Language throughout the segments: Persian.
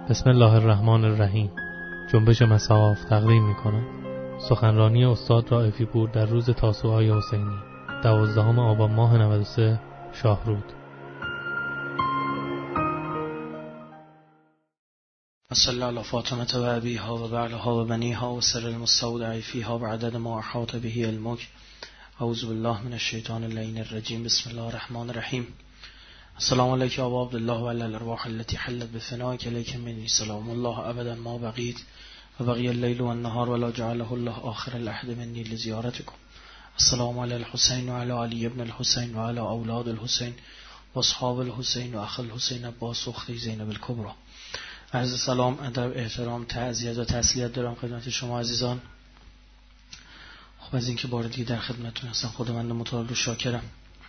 بسم الله الرحمن الرحیم. جنبش مصاف تقدیم می‌کند سخنرانی استاد رائفی پور در روز تاسوعای حسینی 12 آبان ماه 93 شاهرود. صلی علی فاطمه و ابیها و بعلها و بنیها و سر المستودع فیها و عدد ما احاط به علمک. اعوذ بالله من الشیطان اللعین الرجیم. بسم الله الرحمن الرحیم. السلام علیک ابا عبدالله و علی الارواح التي حلت بفنائک الیک منی سلام الله ابدا ما بقیت و بقی اللیل و النهار ولا جعله الله آخر العهد منی لزیارتکم. السلام علی الحسین و علی علی ابن الحسین و علی اولاد الحسین و اصحاب الحسین و اخ الحسین عباس و اخت زینب الکبری. عرض سلام، ادب، احترام، تعزیت و تسلیت دارم خدمت شما عزیزان. خب از اینکه بار دیگه در خدمتتون هستم خداوند متعال رو شاکرم.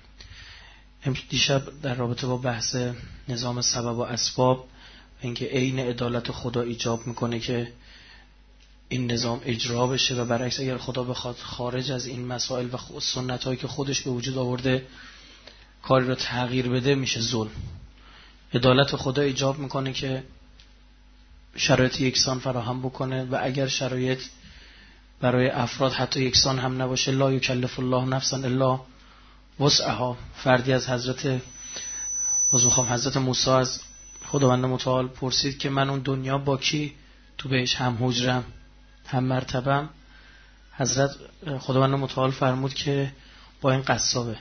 دیشب در رابطه با بحث نظام سبب و اسباب و اینکه عین عدالت خدا ایجاب میکنه که این نظام اجرا بشه و برعکس اگر خدا بخواد خارج از این مسائل و سنت‌هایی که خودش به وجود آورده کاری رو تغییر بده میشه ظلم. عدالت خدا ایجاب میکنه که شرایط یکسان فراهم بکنه و اگر شرایط برای افراد حتی یکسان هم نباشه لا یکلف الله نفسا الا وسعها. فردی از حضرت موسی از خداوند متعال پرسید که من اون دنیا با کی تو بهش هم حجرم هم مرتبم؟ حضرت خداوند متعال فرمود که با این قصابه.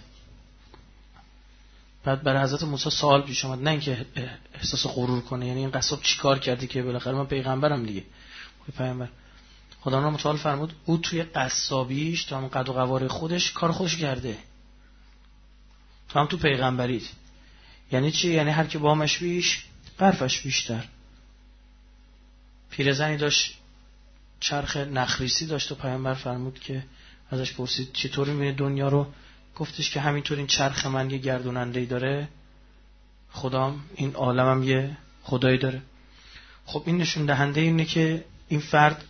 بعد برای حضرت موسی سوال پیش اومد، نه اینکه احساس غرور کنه، یعنی این قصاب چیکار کردی که بالاخره من پیغمبرم دیگه. پیغمبر خداوند متعال فرمود او توی قصابیش تو هم قد و قواره خودش کار خودش کرده، تو هم تو پیغمبریت. یعنی چی؟ یعنی هر که بامش بیش برفش بیشتر. پیرزنی داشت چرخ نخریسی داشت و پیامبر فرمود که ازش پرسید چطوری می‌بینی دنیا رو؟ گفتش که همینطور این چرخ من یه گردوننده‌ای داره، خدام این عالمم یه خدایی داره. خب این نشون دهنده اینه که این فرد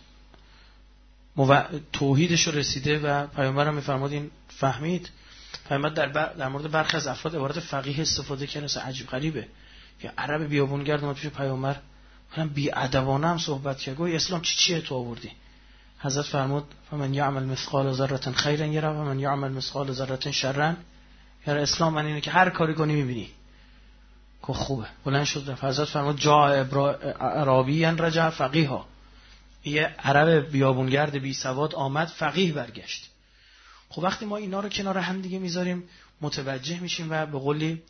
توحیدش رو رسیده و پیامبرم می‌فرماد این فهمید. پیامبر در مورد برخی از افراد عبارت فقیه استفاده کرده، مثلا عجیب غریبه که عرب بیابونگرد اومد پیش پیامبر مثلا بی‌ادبانه هم صحبت کرد، گفت اسلام چیه تو آوردی؟ حضرت فرمود فمن یعمل مثقال ذره خیرا یره و من یعمل مثقال ذره شرا یره. اسلام من اینه که هر کاری کنی میبینی. که خوبه. بلند شد حضرت فرمود جاء اعرابیا رجع فقیها. یه عرب بیابونگرد بی سواد آمد فقیه برگشت. خب وقتی ما اینا رو کنار هم دیگه میذاریم متوجه میشیم و به قولی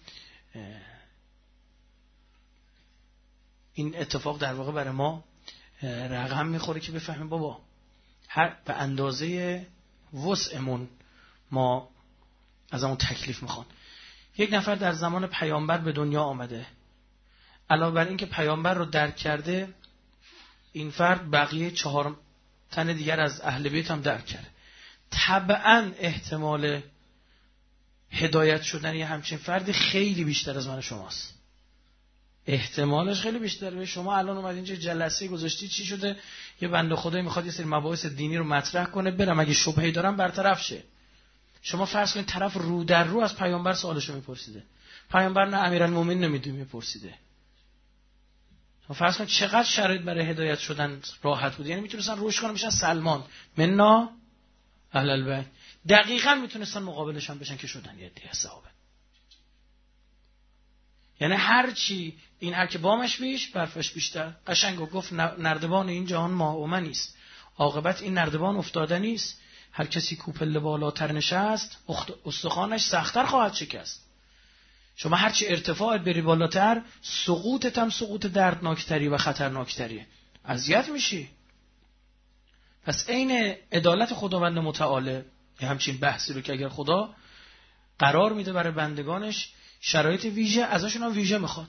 این اتفاق در واقع برای ما رقم میخوره که بفهمیم بابا هر به اندازه وسعمون ما از همون تکلیف میخوان. یک نفر در زمان پیامبر به دنیا آمده، علاوه بر این که پیامبر رو درک کرده، این فرد بقیه 4 تن دیگر از اهل بیت هم درک کرده. طبعا احتمال هدایت شدن یه همچین فردی خیلی بیشتر از من شماست. احتمالش خیلی بیشتره. شما الان اومد اینجا جلسه گذاشتی چی شده؟ یه بنده خدایی میخواد یه سری مباحث دینی رو مطرح کنه، برم اگه شبهه‌ای دارم برطرف شه. شما فرض کنید طرف رو در رو از پیامبر سوالشو میپرسیده، پیامبر نه امیرالمومنین نمیدونه میپرسیده. شما فرض کنید چقدر شرایط برای هدایت شدن راحت بود. یعنی میتونستن روش کنن بشن سلمان منا اهل البیت، دقیقاً میتونستن مقابلش هم بشن که شدن یه دیگه صحابه. یعنی هر چی این هر که بامش بیش برفش بیشتر. قشنگ گفت نردبان این جهان ما و من نیست، عاقبت این نردبان افتاده نیست. هر کسی کوپل بالاتر نشست استخوانش سخت‌تر خواهد شکست. شما هر چی ارتفاعت بری بالاتر سقوطت هم سقوط دردناکتری و خطرناکتریه، اذیت میشی. پس عین عدالت خداوند متعال همچین بحثی رو که اگر خدا قرار میده برای بندگانش شرایط ویژه ازشون هم ویژه میخواد.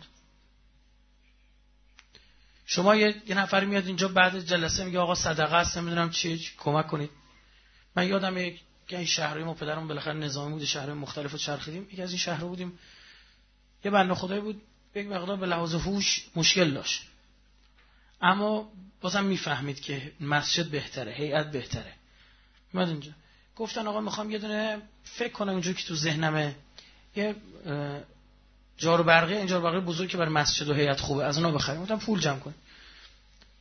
شما یه نفری میاد اینجا بعد جلسه میگه آقا صدقه است نمیدونم چی کمک کنید. من یادم این شهری ما پدرم بالاخره نظامی بود، شهرهای مختلفو چرخیدیم. یکی از این شهرها بودیم، یه بنده خدایی بود یک مقدار به لحاظ هوش مشکل داشت، اما بازم میفهمید که مسجد بهتره، هیئت بهتره. اومد اینجا گفتن آقا میخوام یه دونه فکر کنم اینجوری که تو ذهنمه یه جارو برقی، این جارو برقی بزرگ که برای مسجد و هیئت خوبه، از اونا بخریم. گفتم پول جمع کن.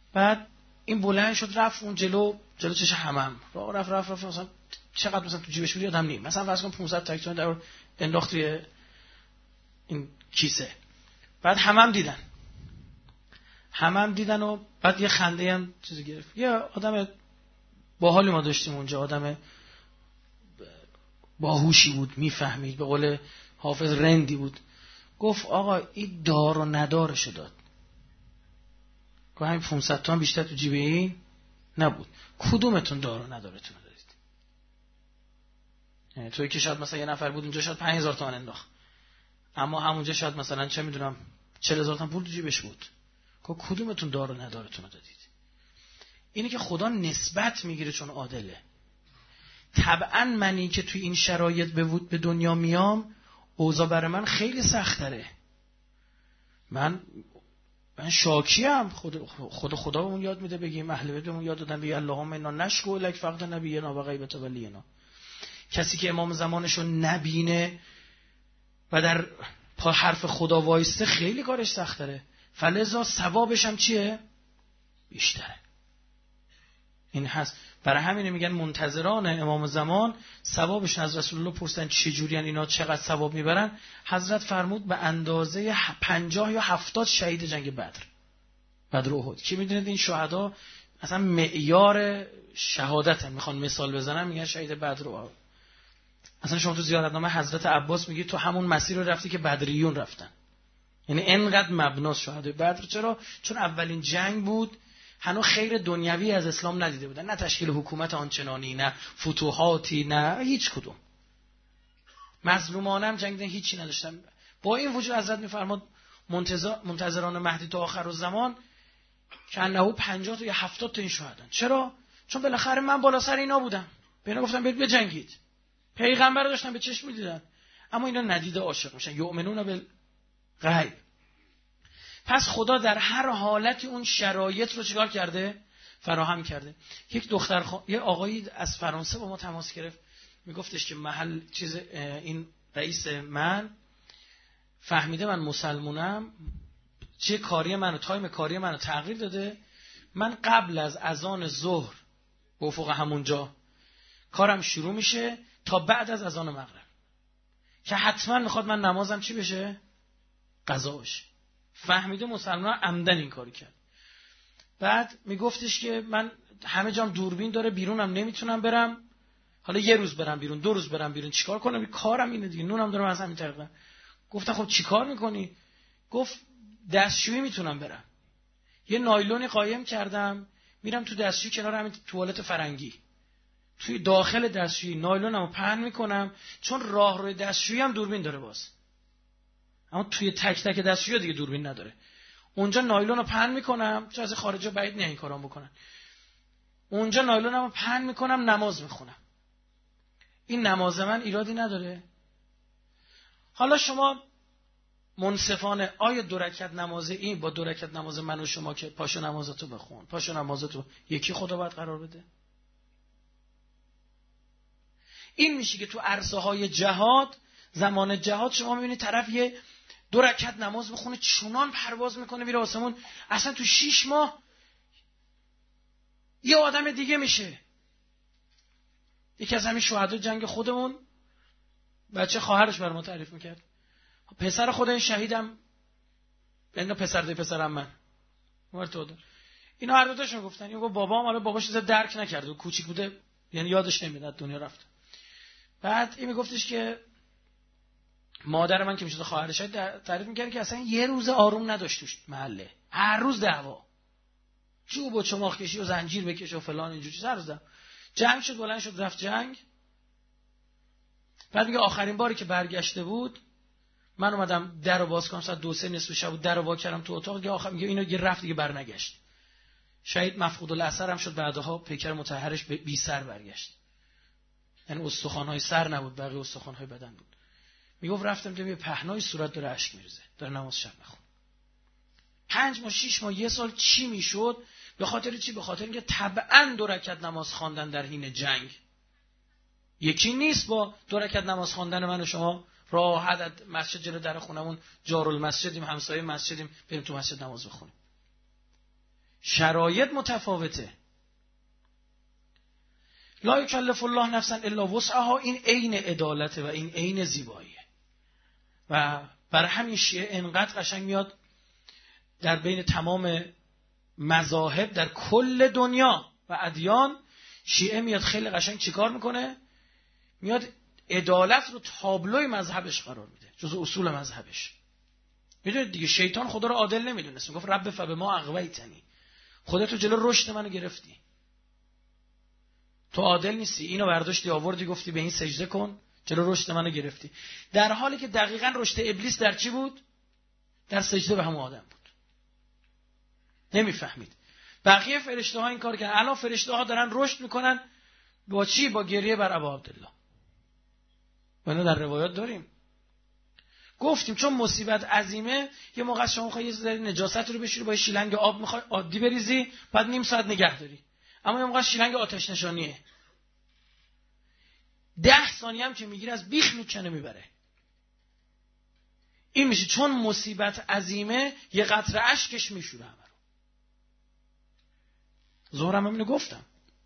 بعد این بلند شد رفت اون جلو چش حمام رفت مثلا چقدر مثلا تو جیبش بود یادم نیم، مثلا فرض کن 500 تا تومان در انداخت توی این کیسه. بعد حمام دیدن و بعد یه خنده هم چیزی گرفت. یه آدم باحالی ما داشتیم اونجا، آدم باهوشی بود، میفهمید، به قول حافظ رندی بود. گفت آقا این دار و ندارشو داد. گفت همین 500 تومان بیشتر تو جیب این نبود. کدومتون دار و ندارتون رو دادید؟ یعنی توی که شاید مثلا یه نفر بود اونجا شاید 5000 تومان انداخت، اما همونجا شاید مثلا چه میدونم 40000 تومان پول تو جیبش بود. گفت کدومتون دار و ندارتون رو دادید؟ اینه که خدا نسبت میگیره چون عادله. طبعا منی که توی این شرایط به دنیا میام، اوضاع برای من خیلی سخت‌تره. من شاکیم. خدا بهمون یاد میده بگیم، اهل بیت بهمون یاد دادن بگیم اللهم انا نشکو لک فقد نبینا و غیبت ولینا. کسی که امام زمانشو نبینه و در پا حرف خدا وایسته خیلی کارش سخت‌تره، فلذا ثوابش هم چیه؟ بیشتره. این هست. برای همین میگن منتظران امام زمان ثوابش از رسول الله پرسیدن چه جوری ان اینا چقدر ثواب میبرن؟ حضرت فرمود به اندازه 50 یا 70 شهید جنگ بدر احد. کی میدونید این شهدا اصلا معیار شهادت هم. میخوان مثال بزنن میگن شهید بدر احد. اصلا شما تو زیارتنامه حضرت عباس میگی تو همون مسیر رو رفتی که بدریون رفتن. یعنی اینقدر مبناس شهدای بدر. چرا؟ چون اولین جنگ بود، هنوز خیر دنیوی از اسلام ندیده بودن، نه تشکیل حکومت آنچنانی، نه فتوحاتی، نه هیچ کدوم. مظلومانه هم جنگ دیدن، هیچی نداشتن. با این وجود حضرت میفرماد منتظران مهدی تا آخر الزمان که انه 50 تا یا 70 تا این شهدان. چرا؟ چون بالاخره من بالا سر اینا بودم، به اینا گفتم برید بجنگید، پیغمبر رو داشتن به چشم می‌دیدن، اما اینا ندیده عاشق میشن. یؤمنون بالغیب. پس خدا در هر حالتی اون شرایط رو چیکار کرده؟ فراهم کرده. یه آقایی از فرانسه با ما تماس گرفت، میگفتش که این رئیس من فهمیده من مسلمونم، چه کاری منو، تایم کاری منو تغییر داده. من قبل از اذان ظهر به افق همونجا کارم شروع میشه تا بعد از اذان مغرب، که حتما میخواد من نمازم چی بشه؟ قضا بشه. فهمیده مسلمان عمدن این کاری کرد. بعد میگفتش که من همه جام دوربین داره، بیرونم نمیتونم برم، حالا یه روز برم بیرون، 2 روز برم بیرون، چیکار کنم؟ کارم اینه دیگه، نونم دارم از همین طریق. گفتم خب چیکار میکنی؟ گفت دستشویی میتونم برم. یه نایلونی قایم کردم، میرم تو دستشویی کنار همین توالت فرنگی، توی داخل دستشویی نایلونمو پهن میکنم، چون راهروی دستشویی هم دوربین داره باز، اما توی تک تک دستشویی دیگه دوربین نداره. اونجا نایلونو پهن میکنم، چون از خارجا بعید نه این کارام بکنن. اونجا نایلونمو پهن میکنم، نماز میخونم. این نماز من ایرادی نداره. حالا شما منصفانه آیا 2 رکعت نماز این با 2 رکعت نماز من و شما که پاشو نمازتو بخون، پاشو نمازتو یکی خدا باید قرار بده؟ این میشه که تو عرصه های جهاد، زمان جهاد، شما میبینید طرف یه 2 رکعت نماز بخونه چونان پرواز میکنه میره آسمون، اصلا تو 6 ماه یه آدم دیگه میشه. یکی از همین شهدای جنگ خودمون بچه خواهرش برای ما تعریف میکرد، پسر خود این شهیدم، اینا پسر دی پسرم من اینا هر دو تاشون گفتن. اینو گفت بابام، حالا باباش چیزا درک نکرده، کوچیک بوده، یعنی یادش نمیاد دنیا رفته. بعد این میگفتش که مادر من که میشد خواهرش تعریف میکرد که اصلا یه روز آروم نداشت توش محله، هر روز دعوا، چوب و چماق کشی و زنجیر بکش و فلان اینجوری چیزا. هر روز جنگ شد، بلند شد رفت جنگ. بعد میگه آخرین باری که برگشته بود من اومدم درو باز کنم، ساعت 2-3 نصف شب بود، درو وا کردم تو اتاق، دیگه آخر میگه اینو دیگه رفت دیگه برنگشت. شهید مفقود الاثر هم شد، بعدها پیکر مطهرش بی سر برگشت، یعنی استخوان‌های سر نبود، بقیه استخوان‌های بدن بود. میگفت رفتم دیدم یه پهنای صورت داره اشک میریزه، داره نماز شب میخونه. 5 ماه 6 ماه 1 سال چی میشد؟ به خاطر چی؟ به خاطر اینکه طبعا 2 رکعت نماز خواندن در حین جنگ یکی نیست با 2 رکعت نماز خواندن من و شما راحت مسجد جلو در خونمون، جارالمسجدیم، همسایه مسجدیم، بریم تو مسجد نماز بخونیم. شرایط متفاوته. لا یکلف الله نفسا الا وسعها، این عین عدالته و این عین زیباییه. و برای همین شیعه انقدر قشنگ میاد در بین تمام مذاهب در کل دنیا و ادیان، شیعه میاد خیلی قشنگ چیکار میکنه؟ میاد عدالت رو تابلوی مذهبش قرار میده، جزء اصول مذهبش. میدونید دیگه شیطان خدا رو عادل نمیدونست، میگفت رب فبما اغویتنی، خودت تو جلو رشد منو گرفتی، تو عادل نیستی، اینو برداشتی آوردی گفتی به این سجده کن، جلو رشد منو گرفتی. در حالی که دقیقاً رشد ابلیس در چی بود؟ در سجده به همون آدم بود. نمیفهمید. بقیه فرشته ها این کار کردن. الان فرشته ها دارن رشد میکنن با چی؟ با گریه بر ابا عبدالله. و اینو در روایات داریم. گفتیم چون مصیبت عظیمه، یه موقع شما میخوای یه ذره نجاست رو بشوری با شیلنگ آب میخوای عادی بریزی، بعد نیم ساعت نگه داری. اما یه موقع شیلنگ آتش نشانیه، 10 ثانیه هم که میگیره از بیخ میکنه میبره. این میشه چون مصیبت عظیمه یه قطره اشکش میشوره همه رو. ظهرم همینو گفتم.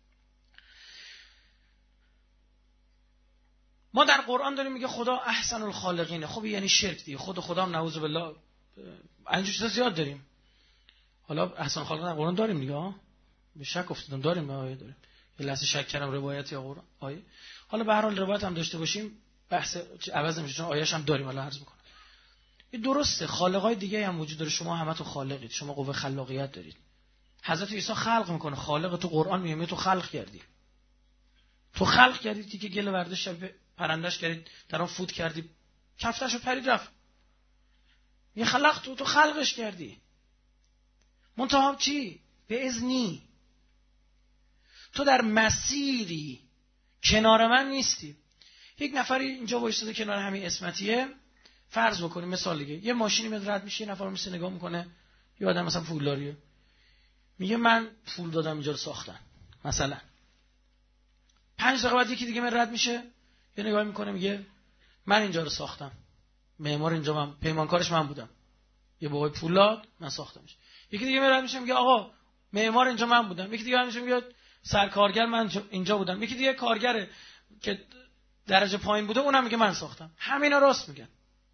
ما در قرآن داریم میگه خدا احسن الخالقینه. خب یعنی شرک دیگه. خدا هم نعوذ بالله اینجور چیزا زیاد داریم. حالا احسن الخالقین در قرآن داریم دیگه. به شک افتادم داریم، آیه داریم. یه لحظه شک کردم روایت یا قرآن آیه. حالا به هر حال روایت هم داشته باشیم بحث عوض نمیشه، چون آیه‌اش هم داریم. حالا عرض میکنم این درسته، خالقای دیگه هم وجود داره. شما همتون خالقید، شما قوه خلاقیت دارید. حضرت عیسی خلق میکنه. خالق تو قرآن میگه تو خلق کردی، تو خلق کردی که گل وردش پرندش کردید، در اون فوت کردی، کفتشو پرید رفت. یه خلق تو خلقش کردی. منتها چی؟ به اذنی. تو در مسیری کنار من نیستی. یک نفری اینجا وایساده کنار همین اسمتیه، فرض بکنیم مثال دیگه، یه ماشینی میاد رد میشه، یه نفر میشه نگاه میکنه، یه آدم مثلا پولداریه، میگه من پول دادم اینجا رو ساختن مثلا. 5 دقیقه بعد یکی دیگه من رد میشه، یه نگاه میکنه میگه من اینجا رو ساختم، معمار اینجا، من پیمانکارش من بودم، یه بابای پولاد من ساختمش. یکی دیگه من رد میشه میگه آقا معمار اینجا من بودم. یکی دیگه میشه میگه سرکارگر من اینجا بودم. یکی دیگه کارگره که درجه پایین بوده اونم میگه من ساختم. همینا راست میگن،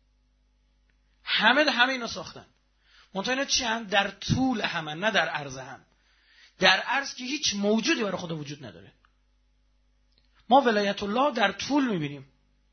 همه اینا ساختن. منتها اینا چی هم؟ در طول هم، نه در عرض هم. در عرض که هیچ موجودی برای خدا وجود نداره. ما ولایت الله در طول میبینیم.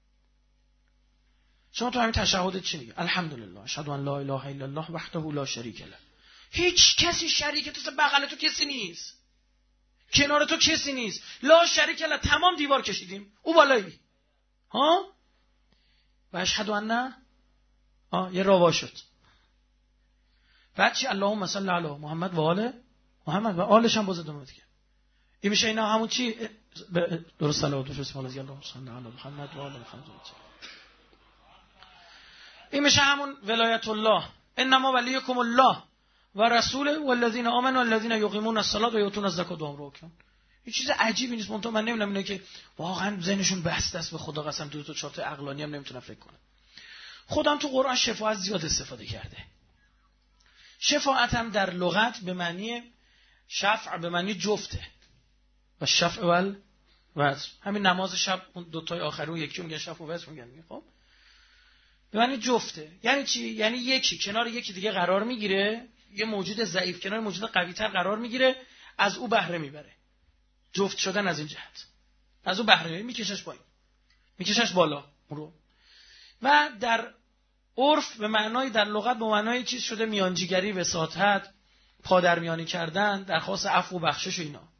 شما تو همین تشهد چی میگه؟ الحمدلله اشهد ان لا اله الا الله وحده لا شریک له. هیچ کسی شریک تو، بغل تو کسی نیست، کنار تو کسی نیست. لا شریک له. تمام دیوار کشیدیم او بالایی ها. و اشهد ان یه راوا شد. بعد چی؟ اللهم صل علی محمد و آل محمد، و آلش هم باز ادامه میده. این میشه اینا همون چی؟ درست صلوات بفرستیم علی اللهم صل علی محمد و آل محمد. این میشه همون ولایت الله. انما ولیکم الله و رسوله والذین آمنوا والذین یقیمون الصلاة و یؤتون الزکاة و هم راکعون. این چیز عجیبی نیست. من نمیدونم اینا که واقعا ذهنشون بسته است به خدا قسم، 2 تا 4 تا عقلانی هم نمیتونن فکر کنن. خودم تو قرآن شفاعت زیاد استفاده کرده. شفاعت هم در لغت به معنی شفع، به معنی جفته. و شفع و وتر. همین نماز شب اون 2 تای آخر اون یکی میگن شفع و وتر میگن. خب به معنی جفته. یعنی چی؟ یعنی یکی کنار یکی دیگه قرار میگیره، یه موجود ضعیف کنار موجود قوی تر قرار میگیره، از او بهره میبره. جفت شدن از این جهت، از او بهره میکشش پایین، میکشش بالا رو. و در عرف به معنای، در لغت به معنای چیز شده میانجیگری، وساطت، پادرمیانی کردن، درخواست عفو و بخشش و اینا.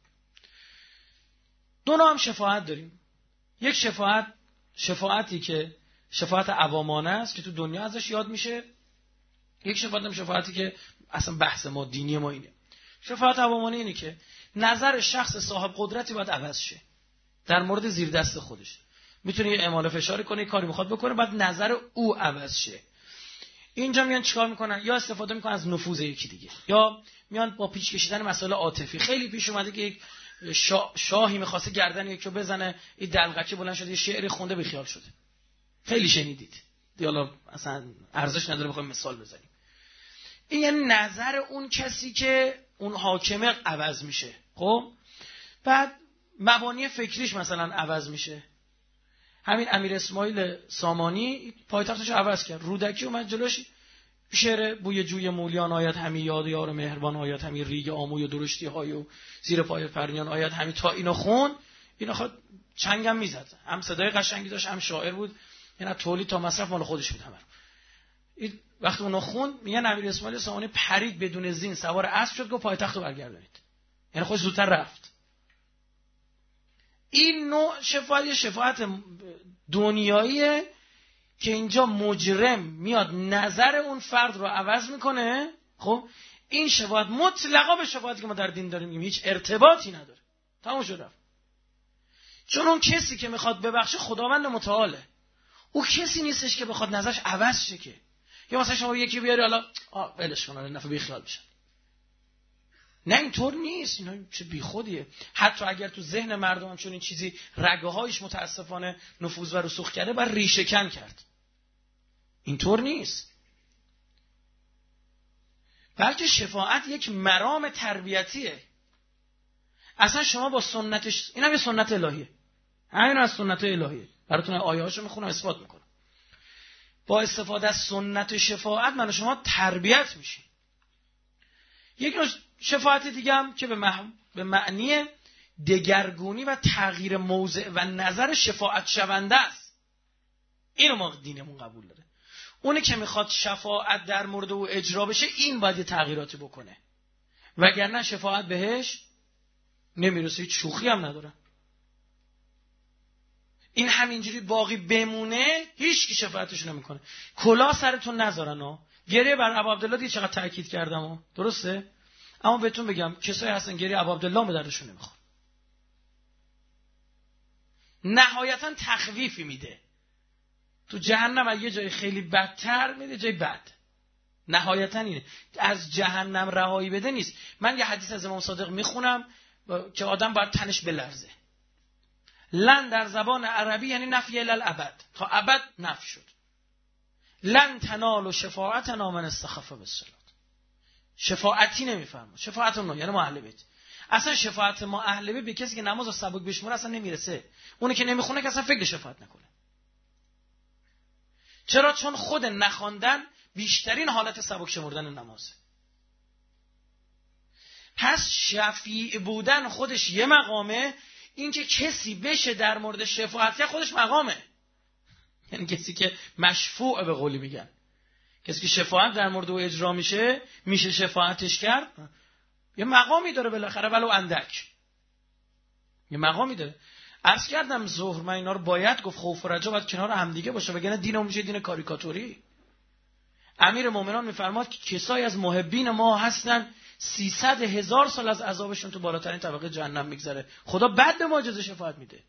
2 نوع هم شفاعت داریم. یک شفاعتی که شفاعت عوامانه است که تو دنیا ازش یاد میشه. یک شفاعتی که اصلا بحث ما دینی ما اینه. شفاعت عوامانه اینه که نظر شخص صاحب قدرتی باید عوض شه در مورد زیر دست خودش. میتونه یه اعمال فشاری کنه، یه کاری میخواد بکنه، بعد نظر او عوض شه. اینجا میان چیکار میکنن؟ یا استفاده میکنن از نفوذ یکی دیگه، یا میان با پیچ کشیدن مسائل عاطفی. خیلی پیش اومده که یک شاهی میخواسته گردن یکی رو بزنه، این دلقکی بلند شده یه شعری خونده بیخیال شده. خیلی شنیدید. دیالا اصلا ارزش نداره بخوایم مثال بزنیم. این یعنی نظر اون کسی که اون حاکمه عوض میشه. خب بعد مبانی فکریش مثلا عوض میشه. همین امیر اسماعیل سامانی پایتختش عوض کرد، رودکی اومد جلوش شعر بوی جوی مولیان آید همی یاد یار مهربان آید همی ریگ آموی و درشتی های و زیر پای پرنیان آید همی تا اینو خون. اینا خود چنگم میزد، هم صدای قشنگی داشت، هم شاعر بود، یعنی تولید تا مصرف مال خودش بود. همه وقتی اونو خون میگن امیر اسماعیل سامانی پرید بدون زین سوار اسب شد گفت پایتخت رو برگردونید، یعنی خودش زودتر رفت. این نوع شفاعت دنیاییه که اینجا مجرم میاد نظر اون فرد رو عوض میکنه. خب این شفاعت مطلقا به شفاعتی که ما در دین داریم میگیم هیچ ارتباطی نداره، تموم شد رفت. چون اون کسی که میخواد ببخشه خداوند متعاله، او کسی نیستش که بخواد نظرش عوض شه. که یا مثلا شما یکی بیاری حالا ولش کن نفع بی خیال بشه، نه اینطور نیست. اینا چه بیخودیه. حتی اگر تو ذهن مردم چون این چیزی رگه هایش متاسفانه نفوذ و رسوخ کرده باید ریشه کن کرد. اینطور نیست. بلکه شفاعت یک مرام تربیتیه. اصلا شما با سنتش، این هم یه سنت الهیه، همین از سنت الهیه، براتون آیه هاشو میخونم اثبات میکنم. با استفاده از سنت شفاعت من و شما تربیت میشیم. یک نوع شفاعت دیگه هم که به معنی دگرگونی و تغییر موضع و نظر شفاعت شونده است. اینو ما دینمون قبول داره. اونی که میخواد شفاعت در مورد او اجرا بشه این باید تغییراتی بکنه، وگرنه شفاعت بهش نمیرسه. هیچ شوخی هم نداره. این همینجوری باقی بمونه هیچ کی شفاعتش نمیکنه. کلا سرتون نذارن ها. گریه بر ابو عبدالله دیگه چقدر تاکید کردم ها. درسته؟ اما بهتون بگم کسایی هستن گریه ابو عبدالله به دردشون نمیخوره. نهایتا تخویفی میده. تو جهنم یه جای خیلی بدتر میده، جای بد. نهایتا اینه. از جهنم رهایی بده نیست. من یه حدیث از امام صادق میخونم که آدم باید تنش بلرزه. لن در زبان عربی یعنی نفی الالابد، تا ابد نفی شد. لن تنالوا شفاعتنا من استخف بالصلاه. شفاعتی نمیفرما. شفاعت اون یعنی ما اهل بیت. اصلا شفاعت ما اهل بیت به کسی که نماز رو سبک بشموره اصلا نمیرسه. اونی که نمیخونه که اصلا فکر شفاعت نکنه. چرا؟ چون خود نخواندن بیشترین حالت سبک شمردن نمازه. پس شفیع بودن خودش یه مقامه، این که کسی بشه در مورد شفاعت خودش مقامه. یعنی کسی که مشفوع به قولی میگن، کسی که شفاعت در مورد او اجرا میشه شفاعتش کرد، یه مقامی داره بالاخره ولو اندک. یه مقامی داره. عرض کردم ظهر من اینا رو باید گفت، خوف و رجا باید کنار هم دیگه باشه، وگرنه دینمون میشه دین کاریکاتوری. امیر مومنان میفرماد که کسایی از محبین ما هستن 300,000 سال از عذابشون تو بالاترین طبقه جهنم میگذره. خدا بعد به ما اجازه شفاعت میده.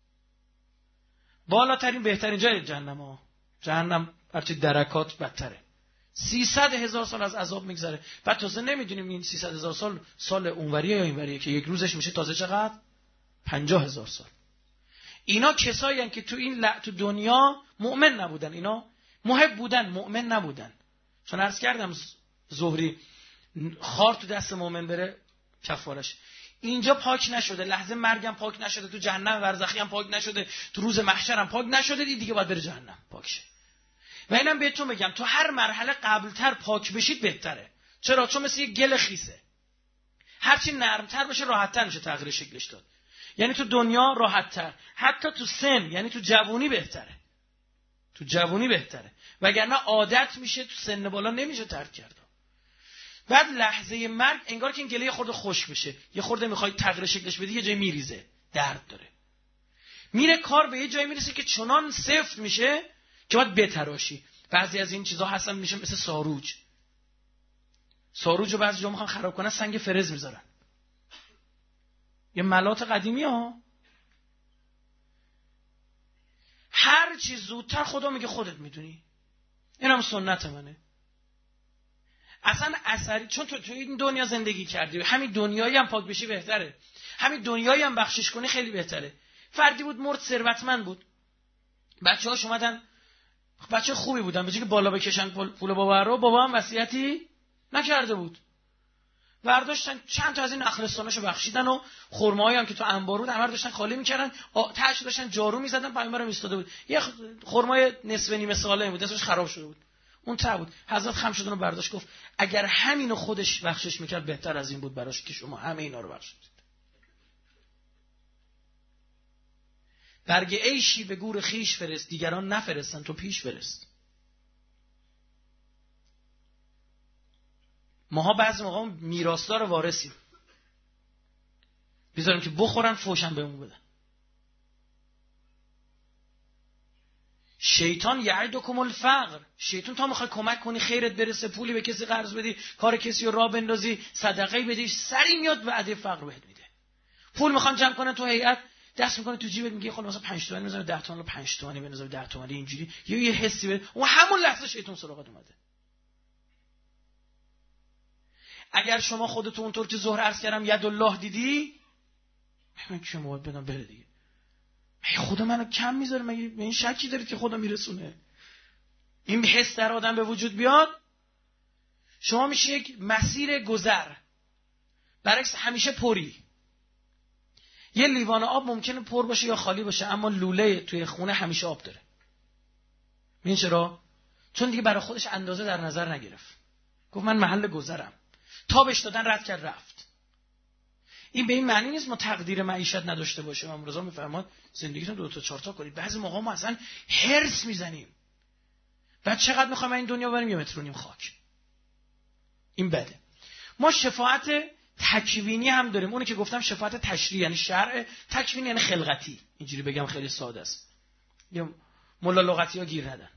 بالاترین بهترین جای جهنم ها. جهنم هرچی درکات بدتره. 300,000 سال از عذاب میگذره. بعد تازه نمیدونیم این 300,000 سال اونوریه یا اینوریه که یک روزش میشه تازه چقدر؟ 50,000 سال. اینا کسایی هستن که تو دنیا مؤمن نبودن، اینا محب بودن، مؤمن نبودن. چون عرض کردم زهری خار تو دست مؤمن بره کفارش. اینجا پاک نشده، لحظه مرگم پاک نشده، تو جهنم برزخی هم پاک نشده، تو روز محشر هم پاک نشده، دیگه باید بره جهنم پاک شه. و اینم بهتون بگم تو هر مرحله قبلتر پاک بشید بهتره. چرا؟ چون مثل یه گل خیسه، هرچی نرمتر بشه راحت‌تر میشه تغییر شکلش داد. یعنی تو دنیا راحت‌تر، حتی تو سن، یعنی تو جوونی بهتره. تو جوونی بهتره، وگرنه عادت میشه، تو سن بالا نمیشه ترک کرد. بعد لحظه مرگ انگار که این گله یه خورده خشک بشه، یه خورده میخوای تغییر شکلش بدی، یه جای میریزه، درد داره. میره کار به یه جایی میرسه که چنان سفت میشه که باید بتراشی. بعضی از این چیزا هستن میشه مثل ساروج. ساروج رو بعضی جا میخوان خراب کنن، سنگ فرز میذارن. یه ملات قدیمی ها. هر چی زودتر خدا میگه خودت میدونی. اینم سنت منه. اصلا اثری، چون تو این دنیا زندگی کردی، همین دنیایی هم پاک بشی بهتره، همین دنیایی هم بخشش کنی خیلی بهتره. فردی بود مرد، ثروتمند بود، بچه‌هاش اومدن، بچه خوبی بودن، به جای که بالا بکشن پول بابا رو، بابا هم وصیتی نکرده بود. برداشتن چند تا از این نخلستاناشو بخشیدن و خرماهایی هم که تو انبار بود همه رو داشتن خالی میکردن، تهش داشتن جارو میزدن. پیامبرم ایستاده بود، یه خرمای نصف نیمه سالم بود، دستش خراب شده بود، اون ته بود. حضرت خم شد اونو برداشت، گفت اگر همینو خودش بخشش میکرد بهتر از این بود براش که شما همه اینا رو بخشید. برگ عیشی به گور خیش فرست، دیگران نفرستن تو پیش فرست. ماها بعضی موقع میراثدار وارثیم، بذاریم که بخورن فوشن بهمون بدن. شیطان یعدکم الفقر، شیطان تا میخوای کمک کنی خیرت برسه، پولی به کسی قرض بدی، کار کسی رو راه بندازی، صدقه بدی، سری میاد وعده فقر بهت میده. پول میخوام جمع کنن تو هیئت، دست میکنه تو جیبت، میگه خب مثلا 5 تومانی میذارم 10 تومانی 5 تومانی بنازم 10 تومانی اینجوری، یه حسی بده، اون همون لحظه شیطان سراغت اومده. اگر شما خودتون اونطور که ظهر عرض کردم ید الله دیدی، من چه مواد بدم بره دیگه، مگه خدا منو کم میذاره؟ مگه به این شکی دارید که خدا میرسونه؟ این حس در آدم به وجود بیاد، شما میشه یک مسیر گذر، برعکس همیشه پری. یه لیوان آب ممکنه پر باشه یا خالی باشه، اما لوله توی خونه همیشه آب داره. این چرا؟ چون دیگه برای خودش اندازه در نظر نگرفت، گفت من محل گذرم، تابش دادن رد کرد رفت. این به این معنی نیست ما تقدیر معیشت نداشته باشیم. امام رضا میفرماد زندگیتون 2 تا 4 تا کنید. بعضی موقع ما اصلا هرس میزنیم، بعد چقدر میخوایم این دنیا بریم 1.5 متر خاک. این بده. ما شفاعت تکوینی هم داریم، اونی که گفتم شفاعت تشریعی یعنی شرع، تکوینی یعنی خلقتی. اینجوری بگم خیلی ساده است، یا ملا لغتی ها گیر ندن.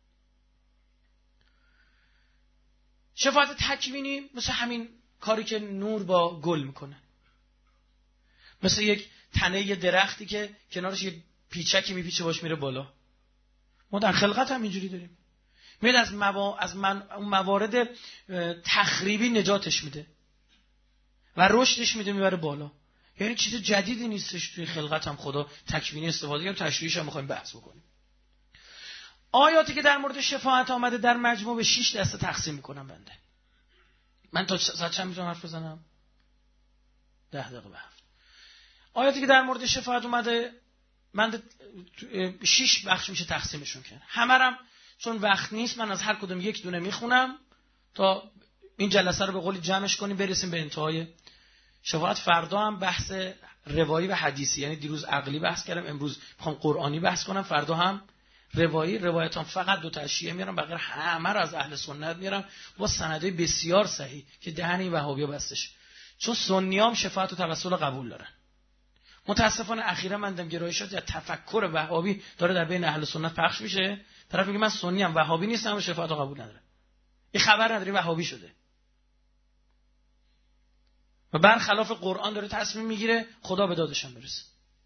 شفاعت تکوینی مثل همین کاری که نور با گل میکنه، مثل یک تنه یه درختی که کنارش یه پیچکی میپیچه باش میره بالا. ما در خلقت هم اینجوری داریم، میاد از اون موارد تخریبی نجاتش میده و رشدش میده میبره بالا. یعنی چیز جدیدی نیستش توی خلقت هم خدا تکوینی استفاده کرد. تشریحش هم میخوایم بحث بکنیم. آیاتی که در مورد شفاعت آمده در مجموع به 6 دسته تقسیم میکنم بنده. من تا ساعت چند میتونم حرف بزنم؟ 10 دقیقه به 7. آیاتی که در مورد شفاعت اومده من 6 بخش میشه تقسیمشون کرد. همه هم چون وقت نیست من از هر کدوم یک دونه میخونم تا این جلسه رو به قولی جمعش کنیم برسیم به انتهای شفاعت. فردا هم بحث روایی و حدیثی، یعنی دیروز عقلی بحث کردم، امروز میخوام قرآنی بحث کنم، فردا هم روایی. روایتام فقط 2 تا شیعه میارم، بقیه همه رو از اهل سنت میارم با سندهای بسیار صحیح که دهن این وهابیا بستش. چون سنیام شفاعت و توسل قبول دارن. متاسفانه اخیرا من دیدم گرایشات یا تفکر وهابی داره در بین اهل سنت پخش میشه. طرف میگه من سنی ام وهابی نیستم و شفاعت قبول ندارم. این خبر نداری وهابی شده و برخلاف قرآن داره تصمیم میگیره خدا به دادشم برسه.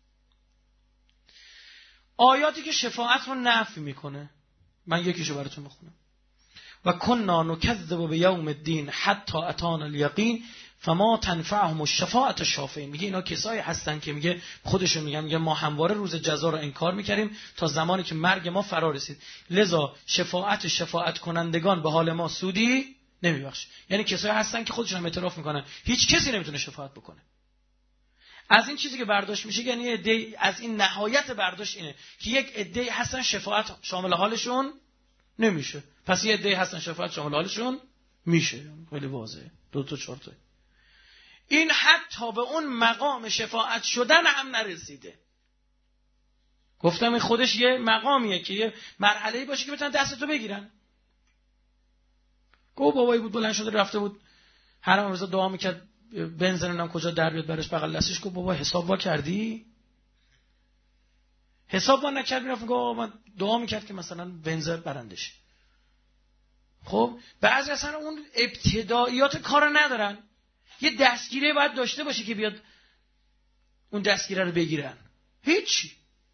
آیاتی که شفاعت رو نفی میکنه من یکیشو براتون میخونم. و کنا نکذب بیوم الدین حتی اتانا الیقین فما تنفعهم الشفاعة الشافعین. میگه اینا کسایی هستن که میگه خودشون میگن ما همواره روز جزا رو انکار میکردیم تا زمانی که مرگ ما فرا رسید، لذا شفاعت کنندگان به حال ما سودی نمیبخشه. یعنی کسایی هستن که خودشون هم اعتراف میکنن هیچ کسی نمیتونه شفاعت بکنه. از این چیزی که برداشت میشه، یعنی عده از این نهایت برداشت اینه که یک عده هستن شفاعت شامل حالشون نمیشه، پس یه عده هستن شفاعت شامل حالشون میشه. خیلی واضحه 2 تا 4 تا. این حتی به اون مقام شفاعت شدن هم نرسیده. گفتم این خودش یه مقامیه که یه مرحله‌ای باشه که بتونن دستتو بگیرن. بابایی بود بلند شده رفته بود هر روز دعا میکرد بنزین نمیدونم کجا در بیاد برش بغل دستش. گفت بابا حساب وا کردی؟ حساب وا نکرد. میرفت میگه من دعا میکرد که مثلا بنزین برندش. خب بعضی اصلا اون ابتداییات کارو ندارن، یه دستگیره باید داشته باشه که بیاد اون دستگیره رو بگیرن. هیچی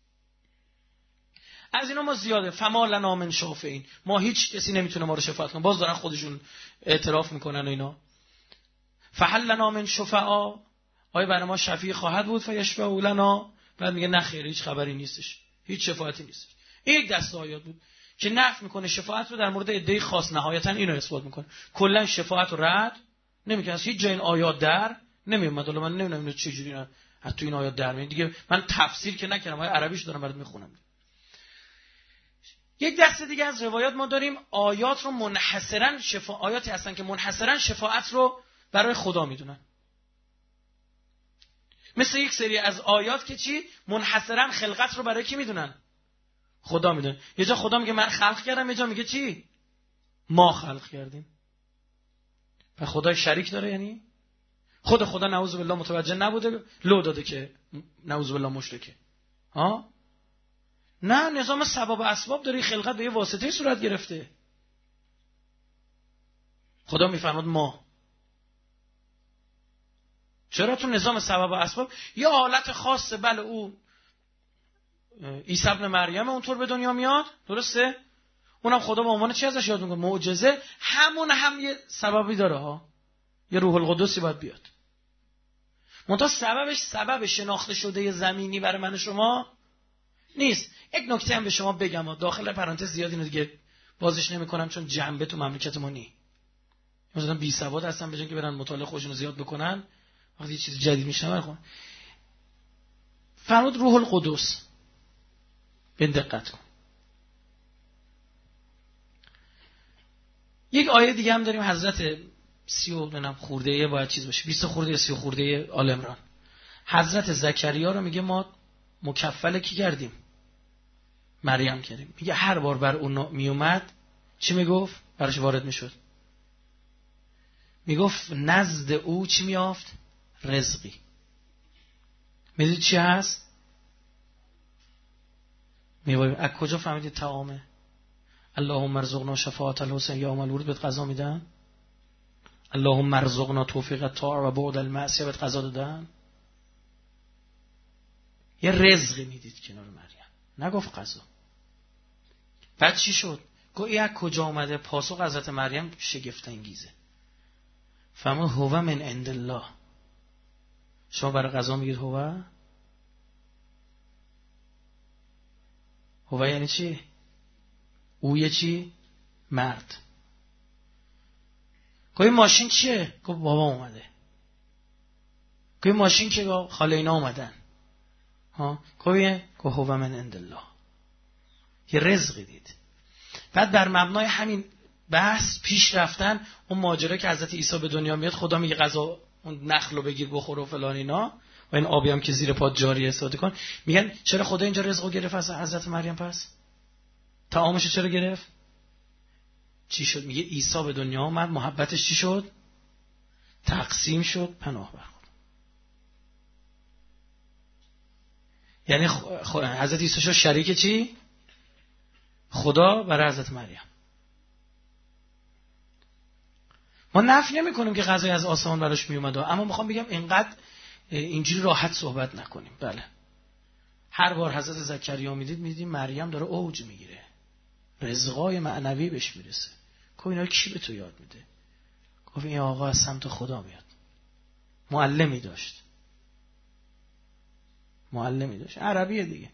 از اینا ما زیاده. فما لنا من شافعین، ما هیچ کسی نمیتونه ما رو شفاعت کنه. باز دارن خودشون اعتراف میکنن و اینا. فهل لنا من شفعاء، آیا برای ما شفیع خواهد بود؟ فیشفعوا لنا، بعد میگه نه خیر هیچ خبری نیستش، هیچ شفاعتی نیستش. این یک دسته آیات بود که نفی میکنه شفاعت رو در مورد عده خاص، نهایتا اینو اثبات میکنه. کلا شفاعت رو رد نمیگه از هیچ جای این آیات در نمیومد. حالا من نمیدونم اینو چه جوری از تو این آیات در میاد دیگه. من تفسیر که نکردم، آیه عربیش دارم برات میخونم. یک دسته دیگه از روایات ما داریم آیات رو منحصرا آیاتی هستن که منحصرا شفاعت رو برای خدا میدونن. مثل یک سری از آیات که چی منحصرا خلقت رو برای کی میدونن؟ خدا میدونه. یه جا خدا میگه من خلق کردم، یه جا میگه چی؟ ما خلق کردیم. و خدا شریک داره؟ یعنی خود خدا نعوذ بالله متوجه نبوده لو داده که نعوذ بالله مشرکه؟ ها؟ نه، نظام سبب و اسباب داره. خلقت به یه واسطه صورت گرفته. خدا میفرماد ما. چرا؟ تو نظام سبب و اسباب یه حالت خاصه. بله او عیسی ابن مریم اونطور به دنیا میاد، درسته؟ اونم خدا به عنوان چی ازش یاد میکنه؟ معجزه. همون هم یه سببی داره ها، یه روح القدسی باید بیاد. منتها سببش سبب شناخته شده زمینی برای من و شما نیست. یک نکته هم به شما بگم، داخل پرانتز زیاد اینو دیگه بازش نمیکنم چون جنبه تو مملکت ما نی. مثلا بی سواد هستن، بجن که برن مطالعه خودشونو زیاد بکنن، وقتی چیز جدید میشنون خون. فرمود روح القدس. به دقت کن. یک آیه دیگه هم داریم، حضرت 30 خورده باید چیز باشه، 20 خورده 30 خورده آل عمران. حضرت زکریا رو میگه ما مکفل کی کردیم؟ مریم کردیم. میگه هر بار بر اون میومد چی میگفت؟ براش وارد میشد. میگفت نزد او چی میافت؟ رزقی. میدونید چی هست؟ میگه از کجا فهمیدید طعامه؟ اللهم ارزقنا شفاعت الحسین یا الورود بهت قضا میدن؟ اللهم ارزقنا توفیق الطاعه و بعد المعصیه بهت قضا دادن؟ یه رزقی میدید کنار مریم، نگفت قضا. بعد چی شد؟ گویا از کجا اومده؟ پاسخ حضرت مریم شگفت انگیزه. فرمود هو من عند الله. شما برای قضا میگید هو؟ هو یعنی چی؟ او یه چی؟ مرد. گویا ماشین چیه؟ گفت بابا اومده. گویا ماشین که خاله اینا اومدن. گویا هو من عند الله. یه رزقی دید. بعد در مبنای همین بحث پیش رفتن، اون ماجرا که حضرت عیسی به دنیا میاد، خدا میگه غذا اون نخلو بگیر بخور و فلان اینا، و این آبی هم که زیر پات جاری استفاده کن. میگن چرا خدا اینجا رزقو گرفت از حضرت مریم؟ پس طعامشو چرا گرفت؟ چی شد؟ میگه عیسی به دنیا اومد، محبتش چی شد؟ تقسیم شد. پناه بر خدا. یعنی حضرت عیسی شد شریک چی؟ خدا برای حضرت مریم. ما نفی نمی کنیم که غذای از آسمان براش می اومده، اما میخوام بگم اینقدر اینجوری راحت صحبت نکنیم. بله، هر بار حضرت زکریا میدیم مریم داره اوج میگیره، رزقای معنوی بهش میرسه. گفت اینا کی به تو یاد میده؟ گفت این آقا از سمت خدا میاد. معلمی داشت عربیه دیگه.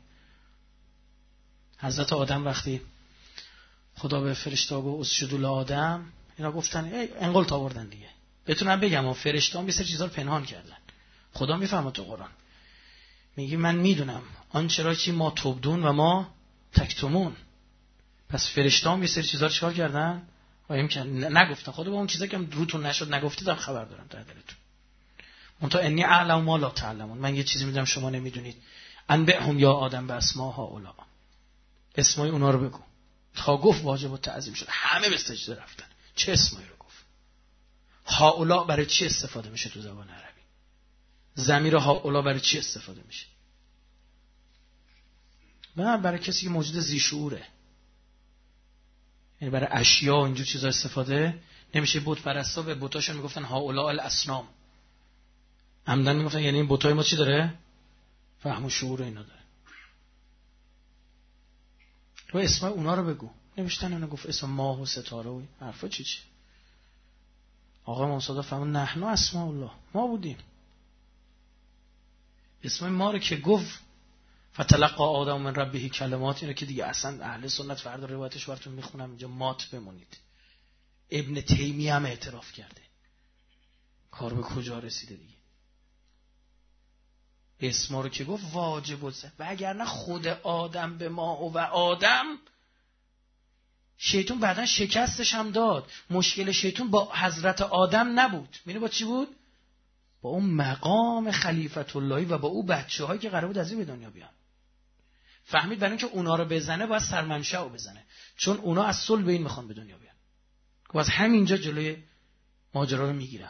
حضرت آدم وقتی خدا به فرشته گفت اسجدوا لآدم، اینا گفتن انقلت آوردن دیگه. بتونم بگم فرشته هم یه سری چیزا رو پنهان کردن. خدا میفهمه تو قرآن میگه من میدونم آنچه را که ما تبدون و ما تکتمون. پس فرشته هم یه سری چیزا رو چیکار کردن؟ قایم کردن، نگفتن. خدا با اون چیزا که روتون نشد نگفتیدم خبر دارم در دلتون. منتها انی اعلم ما لا تعلمون، من یه چیزی میدونم شما نمیدونید. انبئهم یا آدم باسماء هؤلاء، اسمای اونا رو بگو. تا گفت واجب التعظیم شد، همه به سجده رفتن. چه اسمایی رو گفت؟ هؤلاء برای چی استفاده میشه تو زبان عربی؟ ضمیر هؤلاء برای چی استفاده میشه؟ برای کسی که موجود ذی شعوره. یعنی برای اشیا و اینجور چیزا استفاده نمیشه. بت پرستا به بتاشون میگفتن هؤلاء الاصنام، عمدن میگفتن یعنی این بتای ما چی داره؟ فهم و شعور اینا داره. تو اسم اونا رو بگو. نوشتن اونو گفت اسم ماه و ستاره و حرفا چی. آقا موسی فهمون نحن اسماء الله، ما بودیم. اسم ما رو که گفت فتلقى آدم من ربه کلمات، اینو که دیگه اصلا اهل سنت فردا روایتش براتون میخونم اینجا مات بمونید. ابن تیمیه هم اعتراف کرده. کار به کجا رسیده دیگه. اسما رو که گفت واجب السه، و اگر نه خود آدم به ما و آدم، شیطان بعدن شکستش هم داد. مشکل شیطان با حضرت آدم نبود، می‌دونی با چی بود؟ با اون مقام خلیفت اللهی و با اون بچه‌هایی که قرار بود از این به دنیا بیان. فهمید برای اینکه اونا رو بزنه باید سرمنشأ رو بزنه، چون اونا از صلب این میخوان به دنیا بیان. که از همینجا جلوی ماجرا رو میگیرن.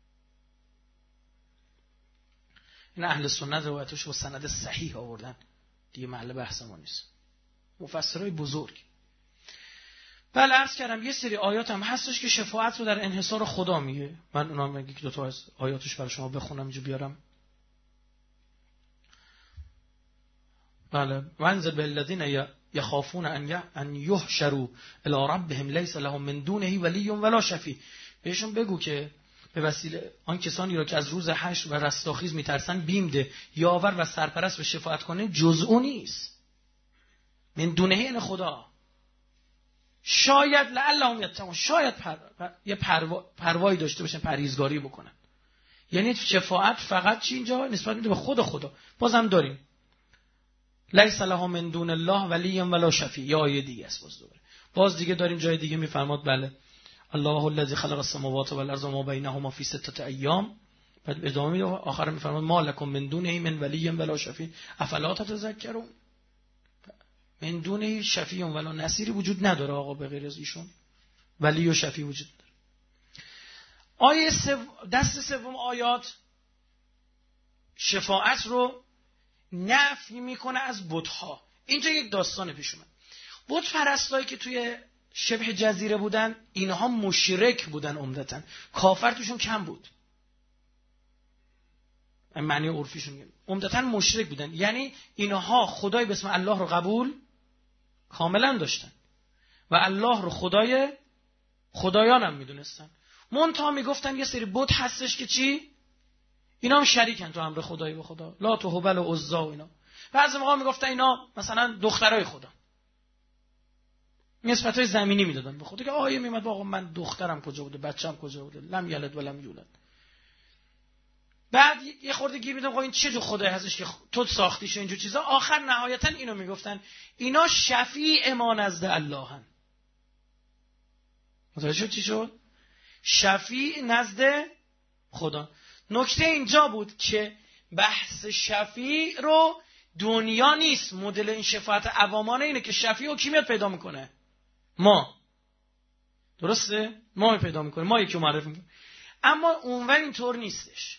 این اهل سنت روایتش با سند صحیح آوردن، دیگه محل بحث ما نیست. مفسرای بزرگ. بله عرض کردم یه سری آیات هم هستش که شفاعت رو در انحصار خدا میگه. من اونا هم یک دو تا از آیاتش برای شما بخونم اینجا بیارم. بله وانذر بالذین یخافون ان یحشروا الی ربهم لیس لهم من دونه ولی ولا شفیع. بهشون بگو که به وسیله آن کسانی را که از روز حشر و رستاخیز میترسن بیم ده، یاور و سرپرست و شفاعت کنه جز او نیست. من دونه این خدا. شاید لعلهم یتقون، شاید یه پروایی داشته باشن، پرهیزگاری بکنن. یعنی شفاعت فقط چی اینجا نسبت میده به خود خدا. بازم داریم لیس لهم من دون الله ولی ولا شفیع، یا آیه دیگه است. باز دیگه داریم جای دیگه میفرماد بله الله الذی خلق السماوات والارض وما بینهما فی 6 ایام. بعد ادامه میده آخر میفرماد ما لکم من دونه من ولی ولا شفیع افلا تتذکرون. من دونه شفیع ولا نصیری وجود نداره آقا به غیر از ایشون، ولی و شفیع وجود داره. آیه دست سوم آیات شفاعت رو نفی میکنه از بت‌ها. اینجا یک داستان پیش اومد. بت پرستایی که توی شبه جزیره بودن اینها مشرک بودن، عمدتاً کافر توشون کم بود. معنی عرفیشون میگه عمدتاً مشرک بودن، یعنی اینها خدای به اسم الله رو قبول کاملا داشتن و الله رو خدایان هم میدونستن. منتها میگفتن یه سری بت هستش که چی؟ اینا هم شریکن تو امر خدایی به خدا، لا تو هبل و عزا و اینا. بعضی موقع میگفتن اینا مثلا دخترای خدا، نسبتای زمینی میدادن به خدا که آیه میمد آقا من دخترم کجا بوده، بچه‌م کجا بوده، لم یلد و لم یولد. بعد یه خورده گیر میدم آقا این چه جو خدایی هستش که تو ساختیش اینجور چیزا. آخر نهایتا اینو میگفتن اینا شفیع ما نزد اللهن. متوجه شد چی شد؟ شفیع نزد خدا. نکته اینجا بود که بحث شفیع رو دنیا نیست. مدل این شفاعت عوامانه اینه که شفیع رو کی میاد پیدا میکنه؟ ما. درسته؟ ما پیدا میکنه، ما یکی معرفی میکنه. اما اونور اینطور نیستش.